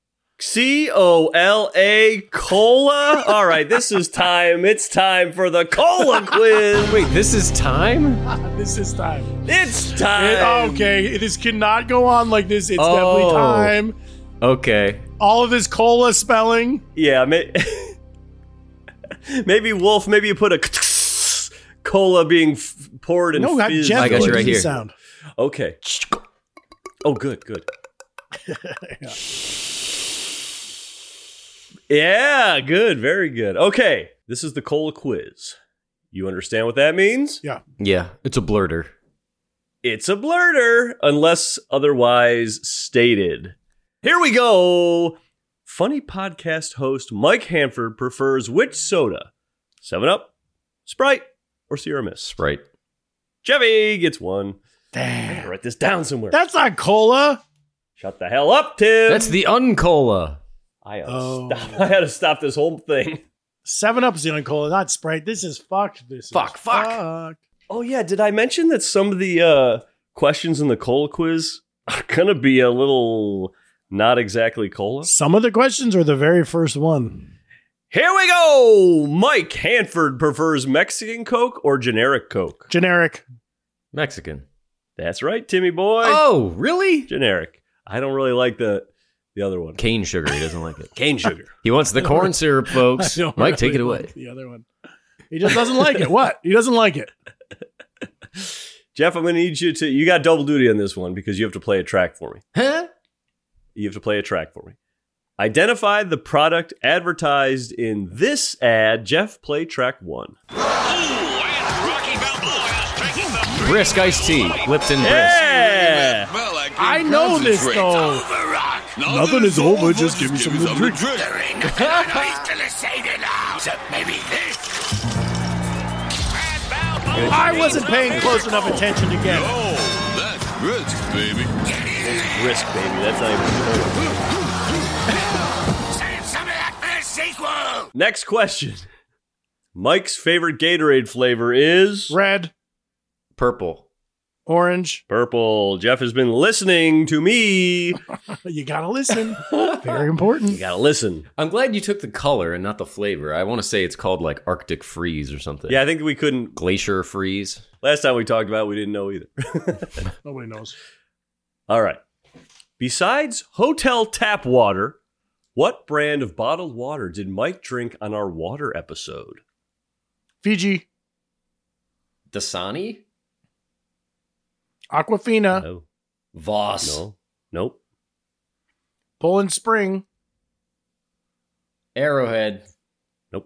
COLA cola. All right, this is time. It's time for the cola quiz. Wait, this is time? This is time. It's time. Okay, this cannot go on like this. It's definitely time. Okay. All of this cola spelling. Yeah, maybe Wolf. Maybe you put a cola being poured in fizz. Jeff, I got you right here. Sound. Okay. Oh, good. Yeah, good. Very good. Okay, this is the cola quiz. You understand what that means? Yeah. Yeah, it's a blurter. It's a blurter, unless otherwise stated. Here we go. Funny podcast host Mike Hanford prefers which soda? 7-Up, Sprite, or Sierra Mist? Sprite. Chevy gets one. Damn. I gotta write this down somewhere. That's not cola. Shut the hell up, Tim. That's the uncola. I had to stop this whole thing. 7-Up is the only cola, not Sprite. This is fucked. Fuck. Oh, yeah. Did I mention that some of the questions in the cola quiz are going to be a little not exactly cola? Some of the questions are the very first one. Here we go. Mike Hanford prefers Mexican Coke or generic Coke? Generic. Mexican. That's right, Timmy boy. Oh, really? Generic. I don't really like the other one. Cane sugar. He doesn't like it. Cane sugar. He wants the corn syrup, folks. Mike, take it away. Like the other one. He just doesn't like it. What? He doesn't like it. Jeff, I'm going to need you to... You got double duty on this one because you have to play a track for me. Huh? You have to play a track for me. Identify the product advertised in this ad. Jeff, play track 1. Brisk iced tea. Lipton Brisk. Yeah! I know this, though. Nothing is over. Just give me something to drink. There ain't nothing nice to say to now, except maybe this. I wasn't paying close enough attention to get it. Oh, that's brisk, baby. That's brisk, baby. That's not even... Save some of that for the sequel. Next question. Mike's favorite Gatorade flavor is... Red. Purple. Orange. Purple. Jeff has been listening to me. You gotta listen. Very important. You gotta listen. I'm glad you took the color and not the flavor. I want to say it's called like Arctic Freeze or something. Yeah, I think we couldn't... Glacier Freeze. Last time we talked about it, we didn't know either. Nobody knows. All right. Besides hotel tap water, what brand of bottled water did Mike drink on our water episode? Fiji. Dasani? Aquafina. No. Voss. No. Nope. Poland Spring. Arrowhead. Nope.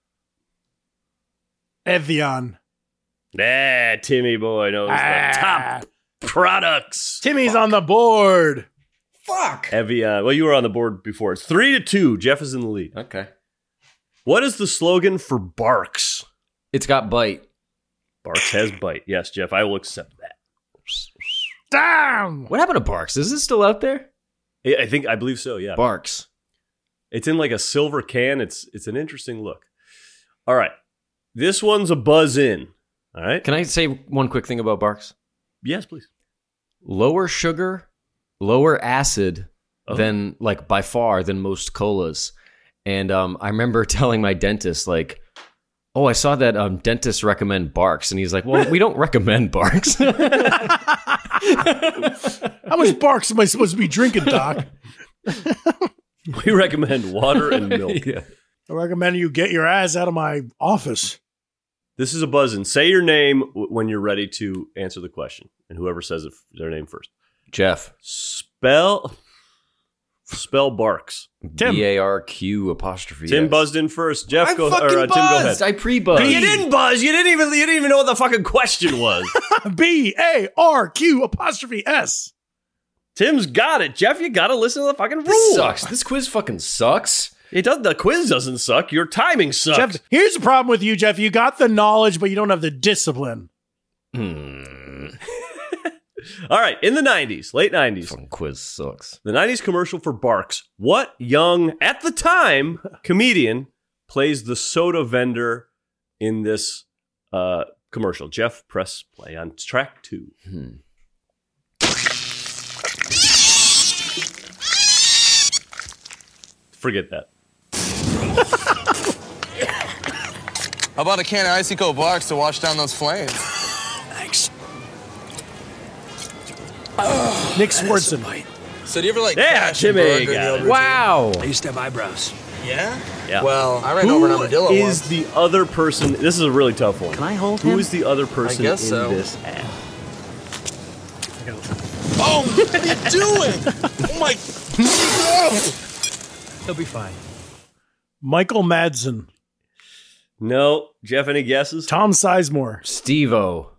Evian. Timmy boy knows the top products. Timmy's on the board. Fuck. Evian. Well, you were on the board before. It's 3-2. Jeff is in the lead. Okay. What is the slogan for Barks? It's got bite. Barks has bite. Yes, Jeff, I will accept that. Damn! What happened to Barks? Is it still out there? I believe so, yeah. Barks. It's in like a silver can. It's an interesting look. All right. This one's a buzz in. All right. Can I say one quick thing about Barks? Yes, please. Lower sugar, lower acid than, like, by far than most colas. And I remember telling my dentist, like, oh, I saw that dentists recommend Barks. And he's like, well, we don't recommend Barks. How much Barks am I supposed to be drinking, Doc? We recommend water and milk. Yeah. I recommend you get your ass out of my office. This is a buzz-in. Say your name when you're ready to answer the question. And whoever says their name first. Jeff. Spell Barks. Tim. BARQ'. Tim buzzed in first. Jeff, I go fucking Tim, go ahead. I pre-buzzed. You didn't buzz. You didn't even know what the fucking question was. BARQ''S. Tim's got it. Jeff, you got to listen to the fucking rules. This sucks. This quiz fucking sucks. It does. The quiz doesn't suck. Your timing sucks. Jeff, here's the problem with you, Jeff. You got the knowledge, but you don't have the discipline. All right. In the 90s, late 90s. Fucking quiz sucks. The 90s commercial for Barks. What young, at the time, comedian plays the soda vendor in this commercial? Jeff, press play on track 2. Forget that. How about a can of Icy Cold Barks to wash down those flames? Thanks. Nick Swartzen. So do you ever like Jimmy got it. Wow. I used to have eyebrows. Yeah? Yeah. Well, I ran over an armadillo Who once. is the other person? This is a really tough one. Can I hold Who him? is the other person in guess so. this ad? Oh, what are you doing? Oh my... He'll be fine. Michael Madsen. No. Jeff, any guesses? Tom Sizemore. Steve-O.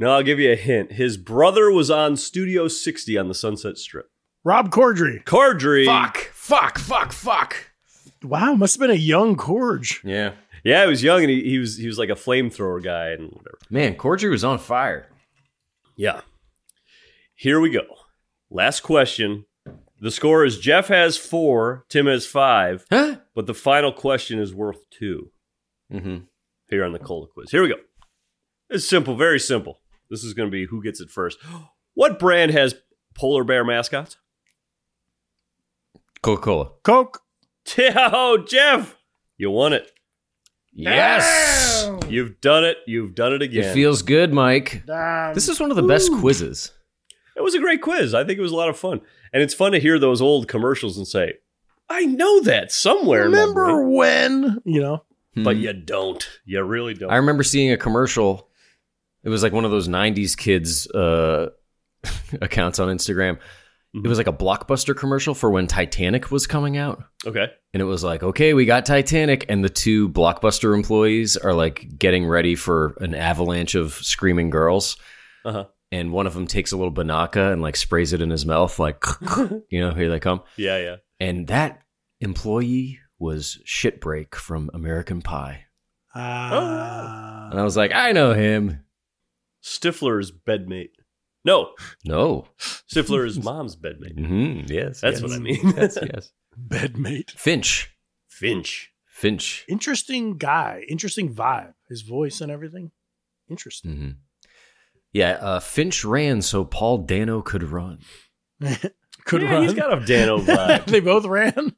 No, I'll give you a hint. His brother was on Studio 60 on the Sunset Strip. Rob Corddry. Corddry. Fuck. Wow, must have been a young Corge. Yeah. Yeah, he was young, and he was like a flamethrower guy and whatever. Man, Corddry was on fire. Yeah. Here we go. Last question. The score is Jeff has 4, Tim has 5, but the final question is worth 2. Mm-hmm. Here on the Cola Quiz. Here we go. It's simple, very simple. This is going to be who gets it first. What brand has polar bear mascots? Coca-Cola. Coke. Oh, Jeff, you won it. Yes. You've done it. You've done it again. It feels good, Mike. This is one of the best quizzes. It was a great quiz. I think it was a lot of fun. And it's fun to hear those old commercials and say, I know that somewhere. Remember when, But you don't. You really don't. I remember seeing a commercial. It was like one of those 90s kids accounts on Instagram. It was like a Blockbuster commercial for when Titanic was coming out. Okay. And it was like, okay, we got Titanic. And the 2 Blockbuster employees are like getting ready for an avalanche of screaming girls. Uh-huh. And one of them takes a little Banaka and like sprays it in his mouth, like, here they come. Yeah. And that employee was Shitbreak from American Pie. And I was like, I know him. Stifler's bedmate. No. Stifler's mom's bedmate. Mm-hmm. Yes. That's what I mean. Yes. Bedmate. Finch. Interesting guy. Interesting vibe. His voice and everything. Interesting. Mm-hmm. Yeah, Finch ran so Paul Dano could run. Run. He's got a Dano vibe. They both ran.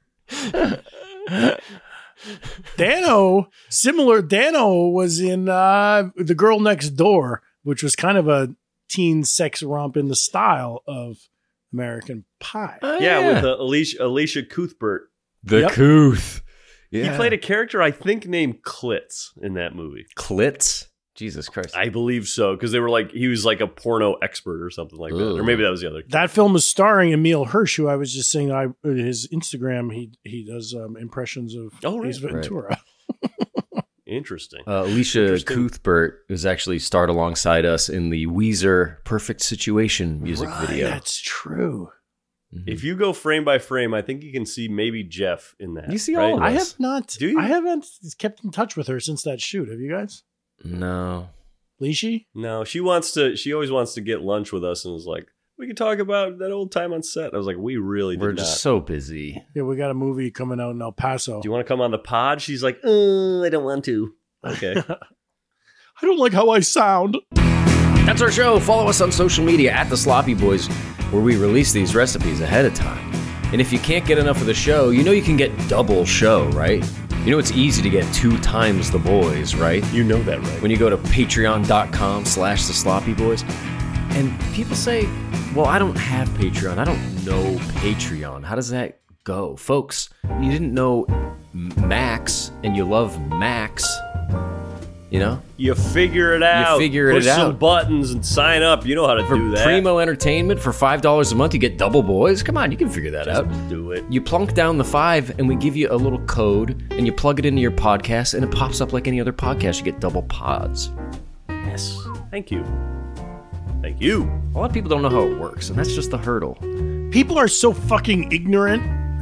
Dano was in The Girl Next Door, which was kind of a teen sex romp in the style of American Pie. With Alicia Cuthbert. Cuth. Yeah. He played a character, I think, named Klitz in that movie. Klitz? Jesus Christ. I believe so, because they were like, he was like a porno expert or something like that. Or maybe that was the other. That film is starring Emil Hirsch, who I was just saying, his Instagram, he does impressions of Ace Ventura. Right. Interesting. Alicia Cuthbert was actually starred alongside us in the Weezer Perfect Situation music video. That's true. Mm-hmm. If you go frame by frame, I think you can see maybe Jeff in that. You see all of us. I have not. Do you? I haven't kept in touch with her since that shoot. Have you guys? No. Lishi? No, she always wants to get lunch with us and was like, we could talk about that old time on set. I was like, we're just so busy. Yeah, we got a movie coming out in El Paso. Do you want to come on the pod? She's like, I don't want to. Okay. I don't like how I sound. That's our show. Follow us on social media at The Sloppy Boys, where we release these recipes ahead of time. And if you can't get enough of the show, you can get double show, right? It's easy to get 2 times the boys, right? You know that, right? When you go to patreon.com/The Sloppy Boys. And people say, well, I don't have Patreon. I don't know Patreon. How does that go? Folks, you didn't know Max and you love Max. You figure it out. Push some buttons and sign up. You know how to do that. For Primo Entertainment, for $5 a month, you get double boys. Come on, you can figure that out. Do it. You plunk down the 5, and we give you a little code, and you plug it into your podcast, and it pops up like any other podcast. You get double pods. Yes. Thank you. Thank you. A lot of people don't know how it works, and that's just the hurdle. People are so fucking ignorant.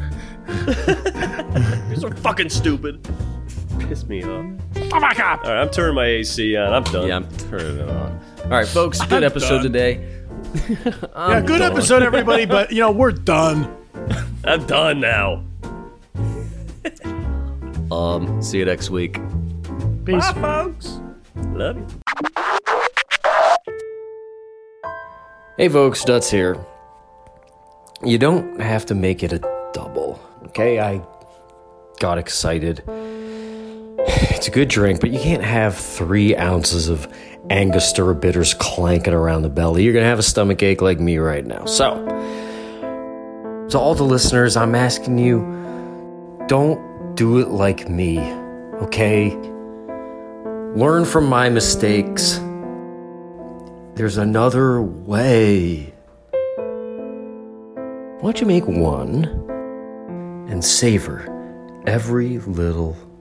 You're so fucking stupid. Piss me off. Oh my God. All right, I'm turning my AC on. I'm done. Yeah, I'm turning it on. All right, folks, good episode today. Good episode, everybody, but, we're done. I'm done now. See you next week. Peace. Bye, folks. Love you. Hey, folks, Stutz here. You don't have to make it a double, okay? I got excited. It's a good drink, but you can't have 3 ounces of Angostura bitters clanking around the belly. You're going to have a stomach ache like me right now. So, to all the listeners, I'm asking you, don't do it like me, okay? Learn from my mistakes. There's another way. Why don't you make one and savor every little